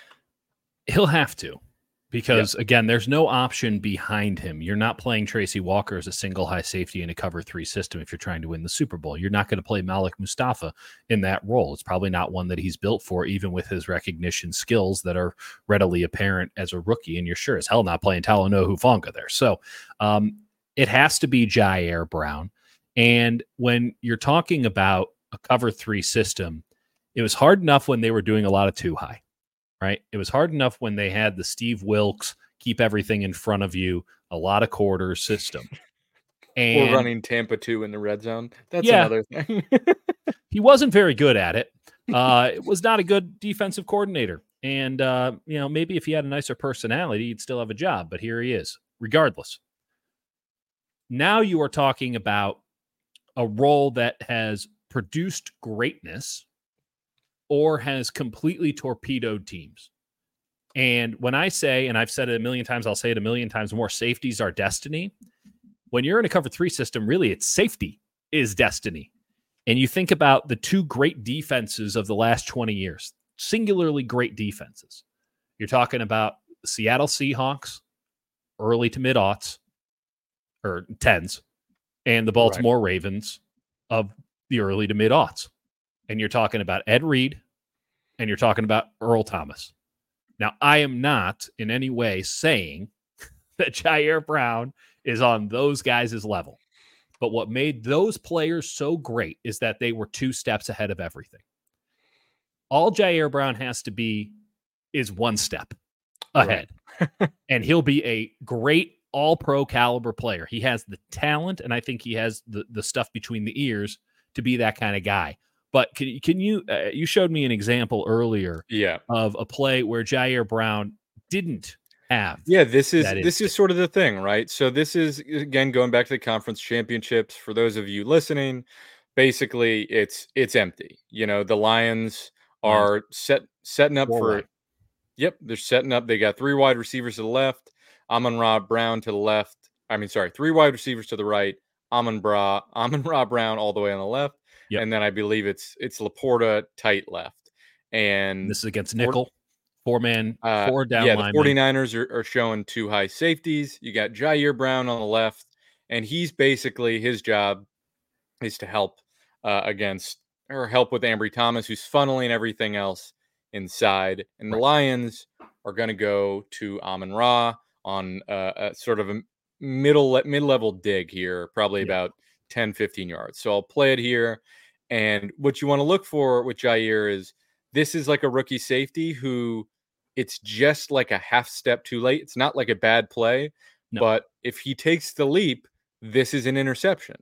He'll have to. Because, yep. again, there's no option behind him. You're not playing Tracy Walker as a single high safety in a cover three system if you're trying to win the Super Bowl. You're not going to play Malik Mustafa in that role. It's probably not one that he's built for, even with his recognition skills that are readily apparent as a rookie. And you're sure as hell not playing Talanoa Hufanga there. So um, it has to be Jair Brown. And when you're talking about a cover three system, it was hard enough when they were doing a lot of two high, right? It was hard enough when they had the Steve Wilks, keep everything in front of you, a lot of quarters system. And we're running Tampa two in the red zone. That's yeah, another thing. He wasn't very good at it. Uh, it was not a good defensive coordinator. And, uh, you know, maybe if he had a nicer personality, he'd still have a job. But here he is, regardless. Now you are talking about a role that has produced greatness or has completely torpedoed teams. And when I say, and I've said it a million times, I'll say it a million times more, safety's our destiny. When you're in a cover three system, really, it's safety is destiny. And you think about the two great defenses of the last twenty years, singularly great defenses. You're talking about the Seattle Seahawks, early to mid-aughts, or tens, and the Baltimore right. Ravens of the early to mid-aughts. And you're talking about Ed Reed, and you're talking about Earl Thomas. Now, I am not in any way saying that Jair Brown is on those guys' level. But what made those players so great is that they were two steps ahead of everything. All Jair Brown has to be is one step ahead. Right. And he'll be a great all-pro caliber player. He has the talent, and I think he has the, the stuff between the ears to be that kind of guy. But can, can you uh, you showed me an example earlier yeah. of a play where Jair Brown didn't have. Yeah, this is this is sort of the thing, right? So this is, again, going back to the conference championships. For those of you listening, basically it's it's empty. You know, the Lions are Lions. set setting up Four for right. Yep, they're setting up. They got three wide receivers to the left, Amon-Ra Brown to the left. I mean, sorry, three wide receivers to the right, Amon-Ra Amon-Ra Brown all the way on the left. Yep. And then I believe it's it's Laporta tight left. And this is against nickel. Four man, four down uh, yeah, linemen. The 49ers are, are showing two high safeties. You got Jair Brown on the left, and he's basically, his job is to help uh, against, or help with Ambry Thomas, who's funneling everything else inside. And right. the Lions are going to go to Amon-Ra on uh, a sort of a middle mid-level dig here, probably yeah. about ten, fifteen yards. So I'll play it here. And what you want to look for with Jair is, this is like a rookie safety who, it's just like a half step too late. It's not like a bad play, no. but if he takes the leap, this is an interception.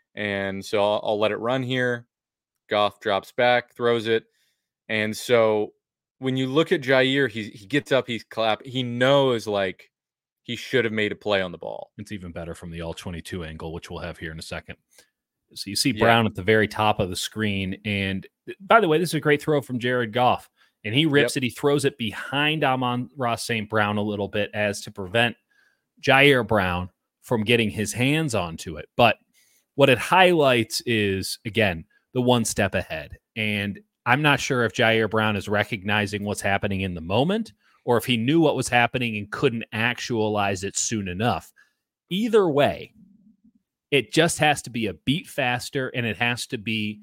And so I'll, I'll let it run here. Goff drops back, throws it. And so when you look at Jair, he, he gets up, he's clapping. He knows, like, he should have made a play on the ball. It's even better from the all twenty-two angle, which we'll have here in a second. So you see Brown yeah. at the very top of the screen. And by the way, this is a great throw from Jared Goff. And he rips yep. it. He throws it behind Amon-Ra Saint Brown a little bit as to prevent Jair Brown from getting his hands onto it. But what it highlights is, again, the one step ahead. And I'm not sure if Jair Brown is recognizing what's happening in the moment or if he knew what was happening and couldn't actualize it soon enough. Either way, it just has to be a beat faster, and it has to be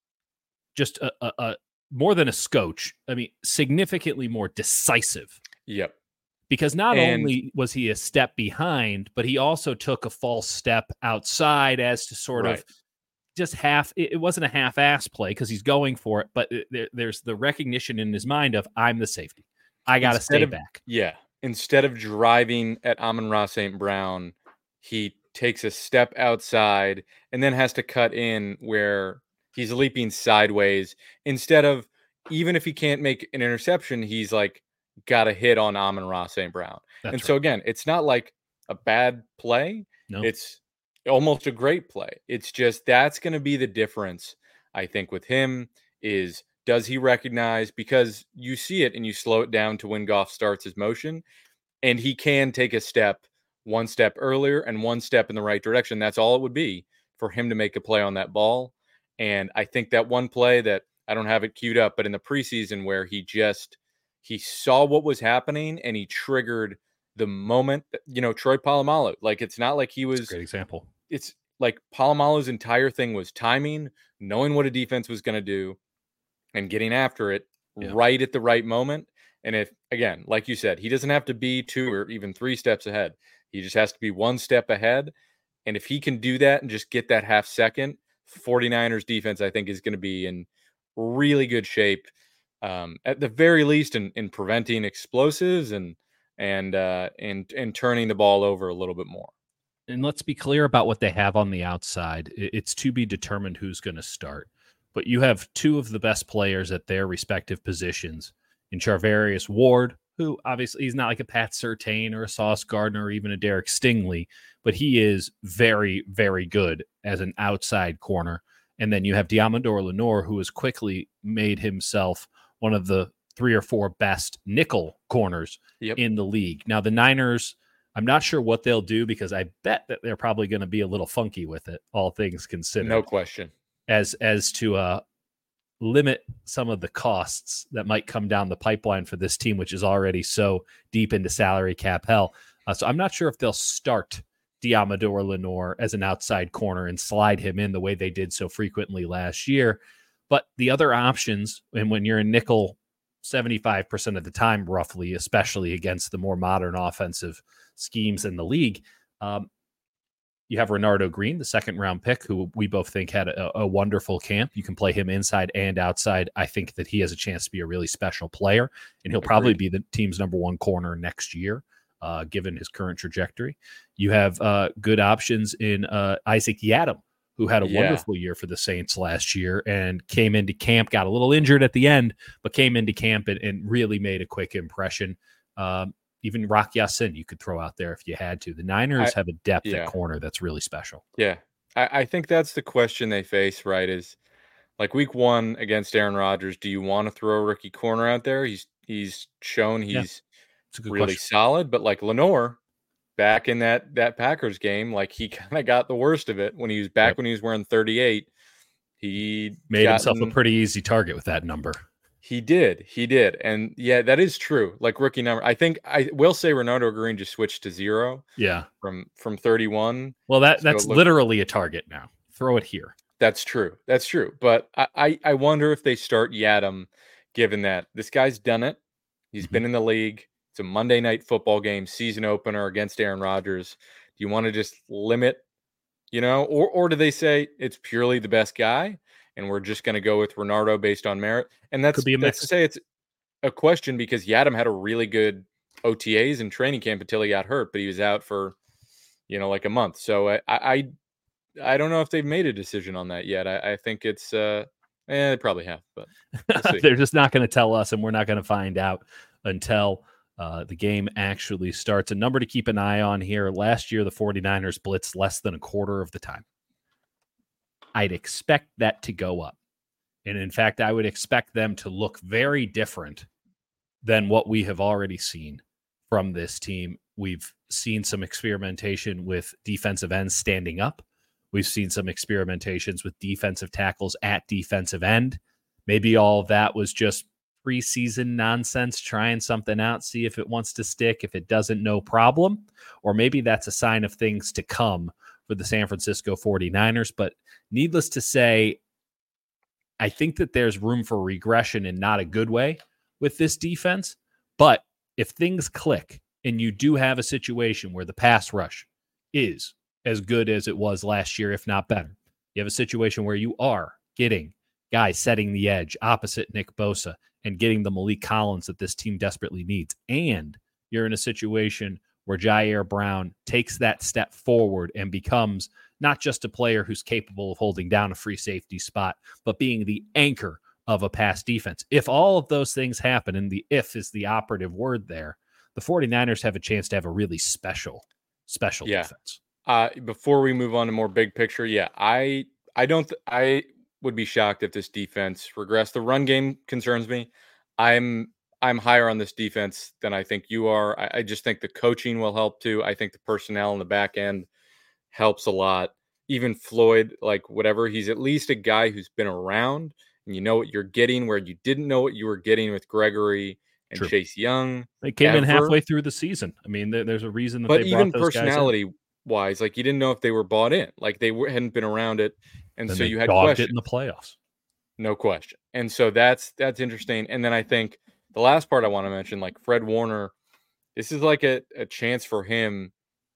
just a, a, a more than a scotch. I mean, significantly more decisive. Yep. Because not and, only was he a step behind, but he also took a false step outside as to sort right. of just half. It, it wasn't a half-ass play because he's going for it, but it, there, there's the recognition in his mind of, I'm the safety. I got to stay of, back. Yeah. Instead of driving at Amon-Ra Saint Brown, he takes a step outside and then has to cut in where he's leaping sideways. Instead of, even if he can't make an interception, he's like got a hit on Amon-Ra Saint Brown. That's and right. so again, it's not like a bad play. No. It's almost a great play. It's just, that's going to be the difference, I think, with him is, does he recognize, because you see it and you slow it down to when Goff starts his motion, and he can take a step, one step earlier and one step in the right direction. That's all it would be for him to make a play on that ball. And I think that one play that, I don't have it queued up, but in the preseason where he just, he saw what was happening and he triggered the moment, you know, Troy Polamalu, like, it's not like he was That's a great example. It's like Palamalu's entire thing was timing, knowing what a defense was going to do and getting after it yeah. right at the right moment. And if, again, like you said, he doesn't have to be two or even three steps ahead. He just has to be one step ahead. And if he can do that and just get that half second, 49ers defense, I think, is going to be in really good shape, um, at the very least in, in preventing explosives and and uh, and and turning the ball over a little bit more. And let's be clear about what they have on the outside. It's to be determined who's going to start. But you have two of the best players at their respective positions in Charvarius Ward, who obviously he's not like a Pat Surtain or a Sauce Gardner or even a Derek Stingley, but he is very, very good as an outside corner. And then you have Diamador Lenore, who has quickly made himself one of the three or four best nickel corners yep. in the league. Now, the Niners, I'm not sure what they'll do because I bet that they're probably going to be a little funky with it, all things considered. No question. As as to uh, limit some of the costs that might come down the pipeline for this team, which is already so deep into salary cap hell. Uh, so I'm not sure if they'll start Diamador Lenore as an outside corner and slide him in the way they did so frequently last year. But the other options, and when you're in nickel seventy-five percent of the time, roughly, especially against the more modern offensive schemes in the league, um, you have Renardo Green, the second round pick, who we both think had a, a wonderful camp. You can play him inside and outside. I think that he has a chance to be a really special player, and he'll Agreed. Probably be the team's number one corner next year, uh, given his current trajectory. You have uh, good options in uh, Isaac Yiadom, who had a yeah. wonderful year for the Saints last year and came into camp, got a little injured at the end, but came into camp and, and really made a quick impression. Um, Even Rock Ya-Sin you could throw out there if you had to. The Niners I, have a depth yeah. at corner that's really special. Yeah. I, I think that's the question they face, right, is like week one against Aaron Rodgers, do you want to throw a rookie corner out there? He's he's shown he's yeah. really question. solid, but like Lenore back in that that Packers game, like he kind of got the worst of it when he was back yep. when he was wearing thirty-eight. He made gotten, himself a pretty easy target with that number. He did. He did. And yeah, that is true. Like rookie number. I think I will say Renardo Green just switched to zero. Yeah. From from thirty-one. Well, that that's so literally a target now. Throw it here. That's true. That's true. But I, I, I wonder if they start Yiadom, given that this guy's done it. He's mm-hmm. been in the league. It's a Monday night football game, season opener against Aaron Rodgers. Do you want to just limit, you know, or or do they say it's purely the best guy? And we're just going to go with Renardo based on merit. And that's, that's to say it's a question because Yiadom had a really good O T As and training camp until he got hurt, but he was out for, you know, like a month. So I I, I don't know if they've made a decision on that yet. I, I think it's, uh, eh, they probably have, but we'll they're just not going to tell us, and we're not going to find out until uh, the game actually starts. A number to keep an eye on here. Last year, the 49ers blitzed less than a quarter of the time. I'd expect that to go up. And in fact, I would expect them to look very different than what we have already seen from this team. We've seen some experimentation with defensive ends standing up. We've seen some experimentations with defensive tackles at defensive end. Maybe all of that was just preseason nonsense, trying something out, see if it wants to stick. If it doesn't, no problem. Or maybe that's a sign of things to come for the San Francisco 49ers. But needless to say, I think that there's room for regression in not a good way with this defense. But if things click and you do have a situation where the pass rush is as good as it was last year, if not better, you have a situation where you are getting guys setting the edge opposite Nick Bosa and getting the Malik Collins that this team desperately needs. And you're in a situation where Jair Brown takes that step forward and becomes not just a player who's capable of holding down a free safety spot, but being the anchor of a pass defense. If all of those things happen, and the if is the operative word there, the 49ers have a chance to have a really special, special yeah. defense. Uh, before we move on to more big picture, yeah, I I don't th- I would be shocked if this defense regressed. The run game concerns me. I'm I'm higher on this defense than I think you are. I, I just think the coaching will help too. I think the personnel in the back end helps a lot. Even Floyd, like whatever, he's at least a guy who's been around and you know what you're getting where you didn't know what you were getting with Gregory and True. Chase Young. They came ever. in halfway through the season. I mean, there, there's a reason that but they even brought those personality guys in. wise, like you didn't know if they were bought in, like they were, hadn't been around it. And then so they you had dogged questions it in the playoffs. No question. And so that's, that's interesting. And then I think the last part I want to mention, like Fred Warner, this is like a, a chance for him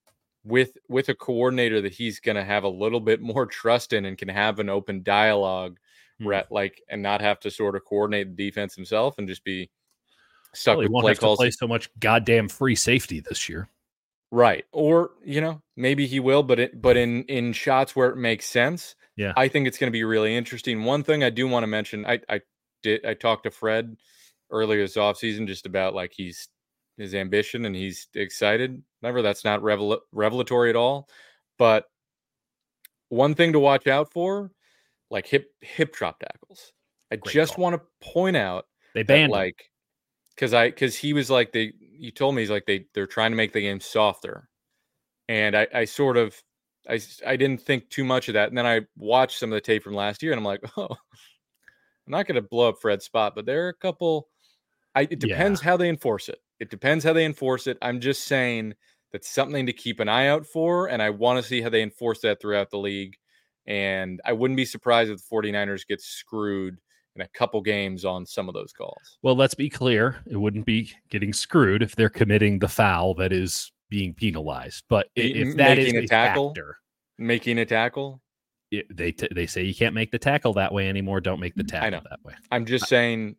with with a coordinator that he's going to have a little bit more trust in and can have an open dialogue, Hmm. right, like, and not have to sort of coordinate the defense himself and just be stuck Well, he with won't play have to calls. play so much goddamn free safety this year. Right. Or, you know, maybe he will, but it, but in in shots where it makes sense. Yeah. I think it's going to be really interesting. One thing I do want to mention, I I did I talked to Fred earlier this offseason just about like he's his ambition and he's excited. Remember, that's not revel- revelatory at all. But one thing to watch out for, like hip hip drop tackles. I Great just call. want to point out They that banned him. like because I because he was like they you told me he's like they they're trying to make the game softer. And I, I sort of, I, I didn't think too much of that. And then I watched some of the tape from last year and I'm like, oh, I'm not going to blow up Fred's spot, but there are a couple, I, it depends Yeah. how they enforce it. It depends how they enforce it. I'm just saying that's something to keep an eye out for. And I want to see how they enforce that throughout the league. And I wouldn't be surprised if the 49ers get screwed in a couple games on some of those calls. Well, let's be clear. It wouldn't be getting screwed if they're committing the foul that is being penalized. But if that is making a a tackle, factor, making a tackle, it, they t- they say you can't make the tackle that way anymore. Don't make the tackle I know. that way. I'm just saying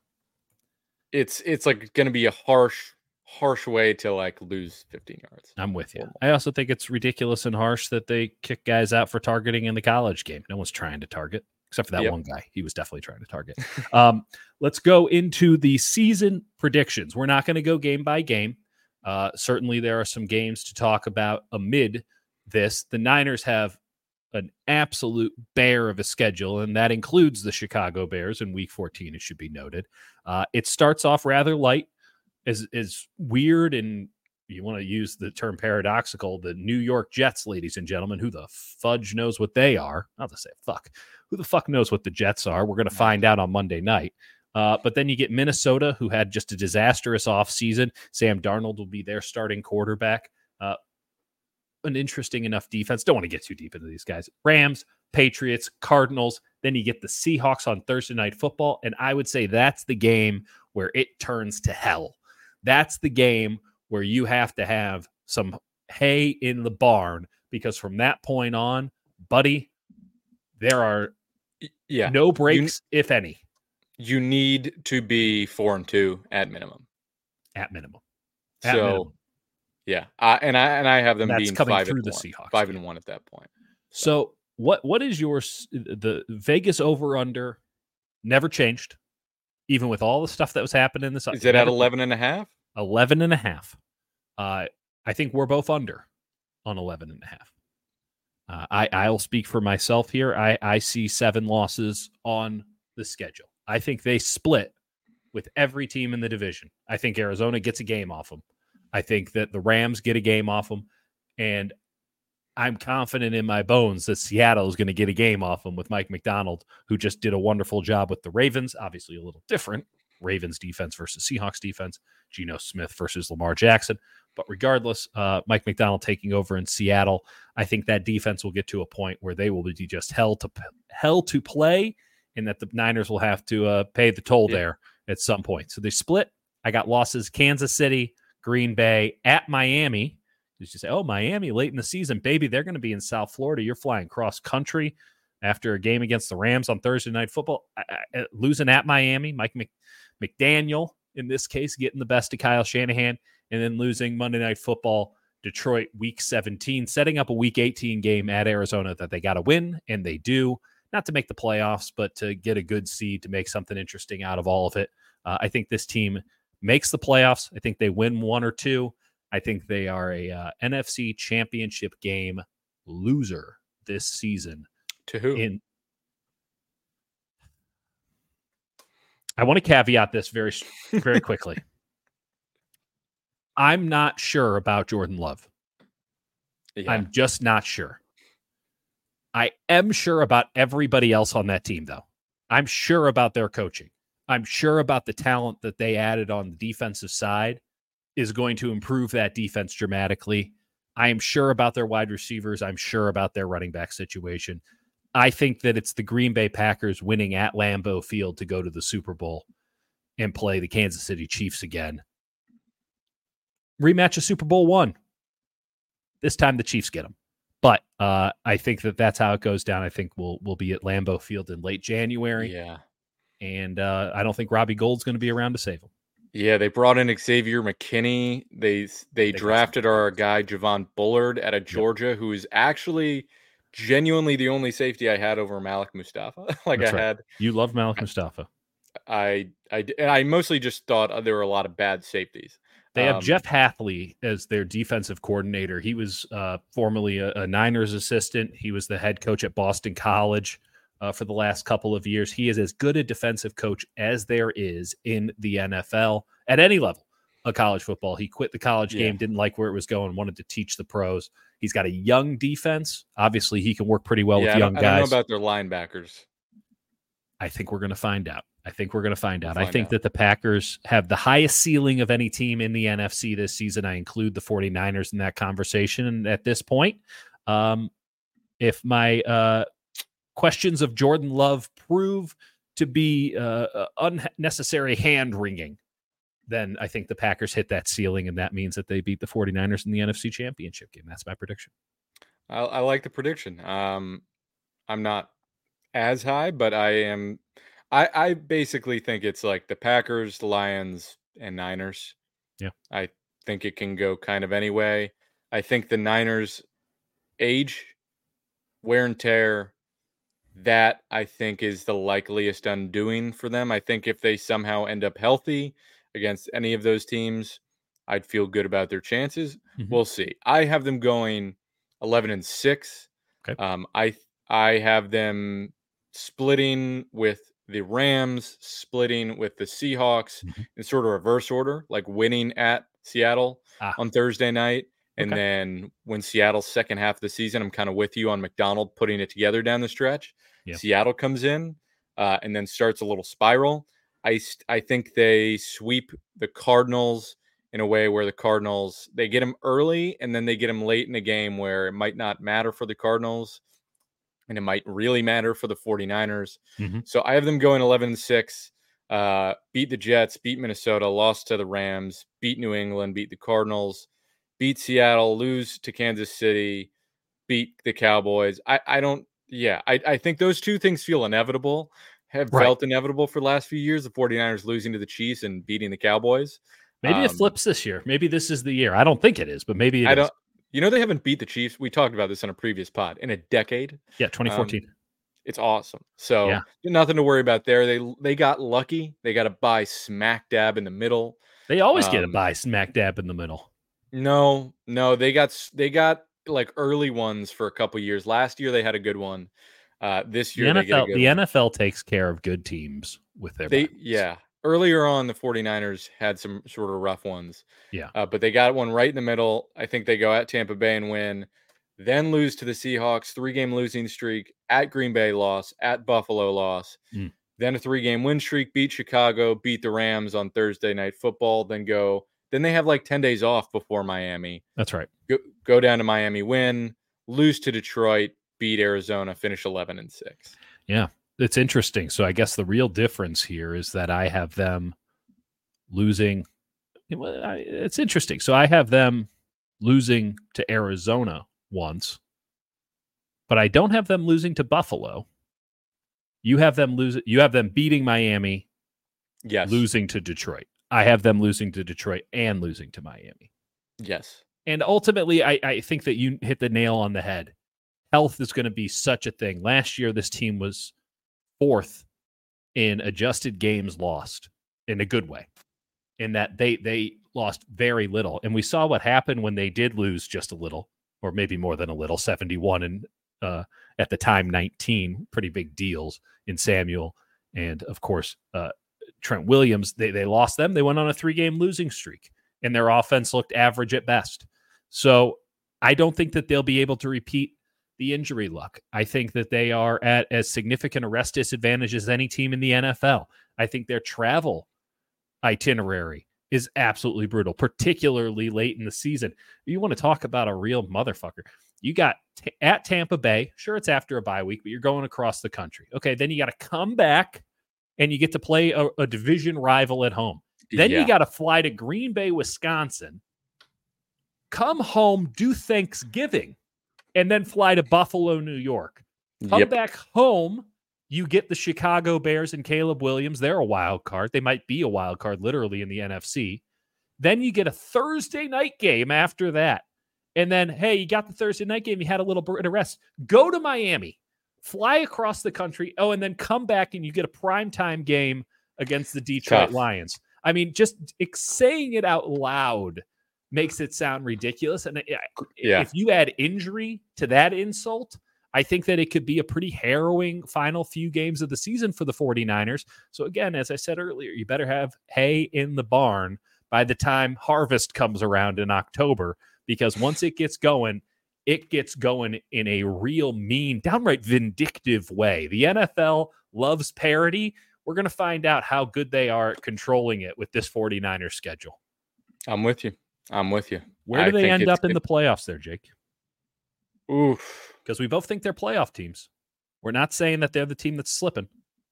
it's it's like going to be a harsh harsh way to like lose fifteen yards. I'm with you. I also think it's ridiculous and harsh that they kick guys out for targeting in the college game. No one's trying to target except for that Yep. one guy. He was definitely trying to target. um, let's go into the season predictions. We're not going to go game by game. Uh, certainly there are some games to talk about amid this. The Niners have an absolute bear of a schedule, and that includes the Chicago Bears in week fourteen, it should be noted. Uh, it starts off rather light, as, as weird, and you want to use the term paradoxical, the New York Jets, ladies and gentlemen. Who the fudge knows what they are? I'll just say fuck. Who the fuck knows what the Jets are? We're going to find out on Monday night. Uh, but then you get Minnesota, who had just a disastrous offseason. Sam Darnold will be their starting quarterback. Uh, an interesting enough defense. Don't want to get too deep into these guys. Rams, Patriots, Cardinals. Then you get the Seahawks on Thursday Night Football. And I would say that's the game where it turns to hell. That's the game where you have to have some hay in the barn, because from that point on, buddy, there are yeah no breaks, you, if any. You need to be four and two at minimum. At minimum. At so, minimum. yeah, I, and I and I have them That's being coming five through and the one, Seahawks five game. and one at that point. So, so what what is your the Vegas over under? Never changed, even with all the stuff that was happening this. Is it at eleven and a half? Eleven and a half. Uh, I think we're both under on eleven and a half. Uh, I I'll speak for myself here. I I see seven losses on the schedule. I think they split with every team in the division. I think Arizona gets a game off them. I think that the Rams get a game off them. And I'm confident in my bones that Seattle is going to get a game off them with Mike McDonald, who just did a wonderful job with the Ravens. Obviously a little different. Ravens defense versus Seahawks defense. Geno Smith versus Lamar Jackson. But regardless, uh, Mike McDonald taking over in Seattle, I think that defense will get to a point where they will be just hell to hell to play, and that the Niners will have to uh, pay the toll yeah. there at some point. So they split. I got losses: Kansas City, Green Bay, at Miami. You just say, oh, Miami late in the season, baby, they're going to be in South Florida. You're flying cross country after a game against the Rams on Thursday Night Football. I, I, losing at Miami, Mike Mc, McDaniel, in this case, getting the best of Kyle Shanahan, and then losing Monday Night Football, Detroit, week seventeen, setting up a week eighteen game at Arizona that they got to win, and they do. Not to make the playoffs, but to get a good seed, to make something interesting out of all of it. Uh, I think this team makes the playoffs. I think they win one or two. I think they are a uh, N F C championship game loser this season. To who? In, I want to caveat this very, very quickly. I'm not sure about Jordan Love. Yeah. I'm just not sure. I am sure about everybody else on that team, though. I'm sure about their coaching. I'm sure about the talent that they added on the defensive side is going to improve that defense dramatically. I am sure about their wide receivers. I'm sure about their running back situation. I think that it's the Green Bay Packers winning at Lambeau Field to go to the Super Bowl and play the Kansas City Chiefs again. Rematch of Super Bowl one. This time the Chiefs get them. But uh, I think that that's how it goes down. I think we'll we'll be at Lambeau Field in late January. Yeah. And uh, I don't think Robbie Gould's going to be around to save him. Yeah, they brought in Xavier McKinney. They they, they drafted our guy Javon Bullard out of Georgia, yep. who is actually genuinely the only safety I had over Malik Mustafa. like That's I right. had, you love Malik I, Mustafa. I I and I mostly just thought there were a lot of bad safeties. They have um, Jeff Hathley as their defensive coordinator. He was uh, formerly a, a Niners assistant. He was the head coach at Boston College uh, for the last couple of years. He is as good a defensive coach as there is in the N F L at any level of college football. He quit the college yeah. game, didn't like where it was going, wanted to teach the pros. He's got a young defense. Obviously, he can work pretty well yeah, with I young don't, guys. I don't know about their linebackers. I think we're going to find out. I think we're going to find out. We'll find I think out. that the Packers have the highest ceiling of any team in the N F C this season. I include the 49ers in that conversation. And at this point, um, if my uh, questions of Jordan Love prove to be uh, unnecessary hand-wringing, then I think the Packers hit that ceiling, and that means that they beat the 49ers in the N F C Championship game. That's my prediction. I, I like the prediction. Um, I'm not as high, but I am – I, I basically think it's like the Packers, the Lions, and Niners. Yeah. I think it can go kind of any way. I think the Niners age, wear and tear, that I think is the likeliest undoing for them. I think if they somehow end up healthy against any of those teams, I'd feel good about their chances. Mm-hmm. We'll see. I have them going eleven and six. Okay. Um, I I have them splitting with the Rams, splitting with the Seahawks mm-hmm. in sort of reverse order, like winning at Seattle ah. on Thursday night. And okay. then when Seattle's second half of the season, I'm kind of with you on McDonald putting it together down the stretch. Yeah. Seattle comes in uh, and then starts a little spiral. I, I think they sweep the Cardinals in a way where the Cardinals, they get them early and then they get them late in the game where it might not matter for the Cardinals. And it might really matter for the 49ers. Mm-hmm. So I have them going eleven and six, uh, beat the Jets, beat Minnesota, lost to the Rams, beat New England, beat the Cardinals, beat Seattle, lose to Kansas City, beat the Cowboys. I, I don't, yeah, I, I think those two things feel inevitable, have right. felt inevitable for the last few years, the 49ers losing to the Chiefs and beating the Cowboys. Maybe um, it flips this year. Maybe this is the year. I don't think it is, but maybe it I is. don't. You know, they haven't beat the Chiefs. We talked about this on a previous pod in a decade. Yeah, twenty fourteen. Um, it's awesome. So yeah. nothing to worry about there. They they got lucky. They got a bye smack dab in the middle. They always um, get a bye smack dab in the middle. No, no, they got they got like early ones for a couple years. Last year they had a good one. Uh, this year the they N F L, get a good the one. N F L takes care of good teams with their they bye. Yeah. Earlier on, the 49ers had some sort of rough ones. Yeah. Uh, but they got one right in the middle. I think they go at Tampa Bay and win, then lose to the Seahawks, three-game losing streak, at Green Bay loss, at Buffalo loss, mm. then a three-game win streak, beat Chicago, beat the Rams on Thursday Night Football, then go. Then they have like ten days off before Miami. That's right. Go, go down to Miami, win, lose to Detroit, beat Arizona, finish eleven and six. Yeah. It's interesting. So I guess the real difference here is that I have them losing. It's interesting. So I have them losing to Arizona once, but I don't have them losing to Buffalo. You have them losing. You have them beating Miami, yes, losing to Detroit. I have them losing to Detroit and losing to Miami. Yes. And ultimately, I, I think that you hit the nail on the head. Health is going to be such a thing. Last year, this team was fourth in adjusted games lost in a good way, in that they they lost very little. And we saw what happened when they did lose just a little, or maybe more than a little, seventy-one and uh, at the time nineteen, pretty big deals in Samuel. And of course, uh, Trent Williams, they, they lost them. They went on a three-game losing streak, and their offense looked average at best. So I don't think that they'll be able to repeat the injury luck. I think that they are at as significant a rest disadvantage as any team in the N F L. I think their travel itinerary is absolutely brutal, particularly late in the season. You want to talk about a real motherfucker. You got t- at Tampa Bay. Sure, it's after a bye week, but you're going across the country. Okay, then you got to come back and you get to play a, a division rival at home. Then yeah. you got to fly to Green Bay, Wisconsin, come home, do Thanksgiving, and then fly to Buffalo, New York. Come Yep. back home. You get the Chicago Bears and Caleb Williams. They're a wild card. They might be a wild card literally in the N F C. Then you get a Thursday night game after that. And then, hey, you got the Thursday night game. You had a little bit of rest. Go to Miami. Fly across the country. Oh, and then come back and you get a primetime game against the Detroit Tough. Lions. I mean, just saying it out loud makes it sound ridiculous. And Yeah. if you add injury to that insult, I think that it could be a pretty harrowing final few games of the season for the 49ers. So again, as I said earlier, you better have hay in the barn by the time harvest comes around in October, because once it gets going, it gets going in a real mean, downright vindictive way. The N F L loves parity. We're going to find out how good they are at controlling it with this 49ers schedule. I'm with you. I'm with you. Where do I they think end it's- up in the playoffs there, Jake? Oof. Because we both think they're playoff teams. We're not saying that they're the team that's slipping.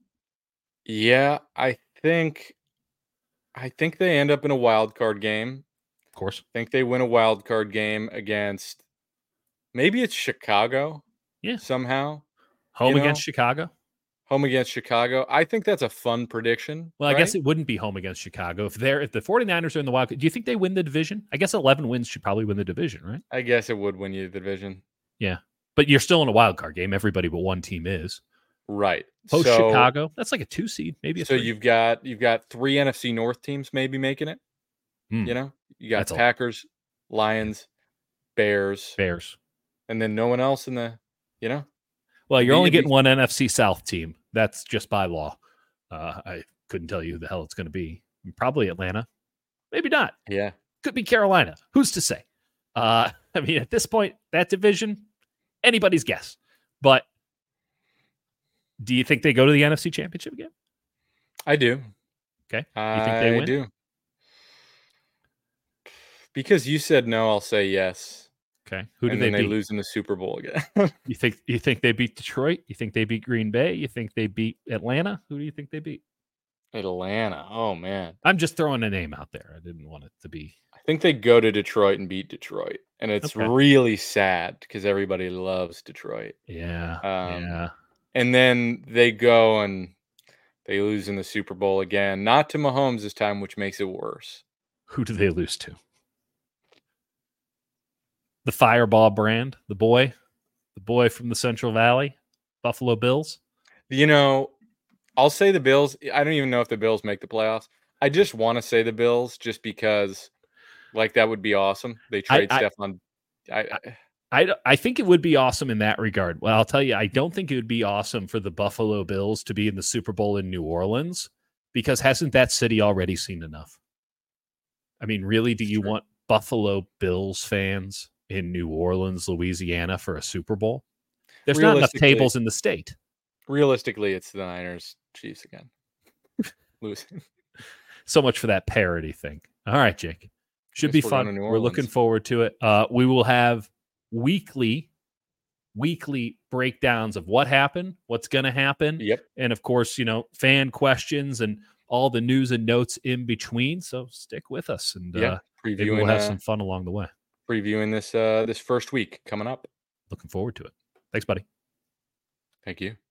Yeah, I think I think they end up in a wild card game. Of course. I think they win a wild card game against maybe it's Chicago. Yeah. Somehow. Home You against know? Chicago. Home against Chicago. I think that's a fun prediction. Well, I right? guess it wouldn't be home against Chicago. If they're if the 49ers are in the wild card, do you think they win the division? I guess eleven wins should probably win the division, right? I guess it would win you the division. But you're still in a wild card game. Everybody but one team is. Right. Post so, Chicago, that's like a two seed, maybe a So three. you've got you've got three N F C North teams maybe making it. Hmm. You know, you got That's a- Packers, Lions, Bears, Bears. and then no one else in the. You know, Well, you're Be- only be- getting one N F C South team. That's just by law. Uh, I couldn't tell you who the hell it's going to be. Probably Atlanta. Maybe not. yeah. Could be Carolina. Who's to say? Uh, I mean, at this point, that division, anybody's guess. But do you think they go to the N F C Championship game? I do. Okay. I think they win? do. Because you said no, I'll say yes. Okay. Who do and they then they beat? lose in the Super Bowl again. You think you think they beat Detroit? You think they beat Green Bay? You think they beat Atlanta? Who do you think they beat? Atlanta. Oh man. I'm just throwing a name out there. I didn't want it to be. I think they go to Detroit and beat Detroit. And it's Okay. really sad because everybody loves Detroit. Yeah. Um, yeah. And then they go and they lose in the Super Bowl again. Not to Mahomes this time, which makes it worse. Who do they lose to? The Fireball brand, the boy, the boy from the Central Valley, Buffalo Bills. You know, I'll say the Bills. I don't even know if the Bills make the playoffs. I just want to say the Bills just because, like, that would be awesome. They trade I- Stephon. I, I, I, I think it would be awesome in that regard. Well, I'll tell you, I don't think it would be awesome for the Buffalo Bills to be in the Super Bowl in New Orleans, because hasn't that city already seen enough? I mean, really, do you Sure. want Buffalo Bills fans in New Orleans, Louisiana for a Super Bowl? There's not enough Realistically- tables in the state. realistically, it's the Niners Chiefs again. Losing. So much for that parody thing. All right, Jake. Should be Guess we're going fun. to New We're looking Orleans. forward to it. Uh, we will have weekly, weekly breakdowns of what happened, what's going to happen, Yep. and of course, you know, fan questions and all the news and notes in between. So stick with us, and Yeah. uh, maybe Previewing, we'll have uh, some fun along the way. previewing this uh, this first week coming up. Looking forward to it. Thanks, buddy. Thank you.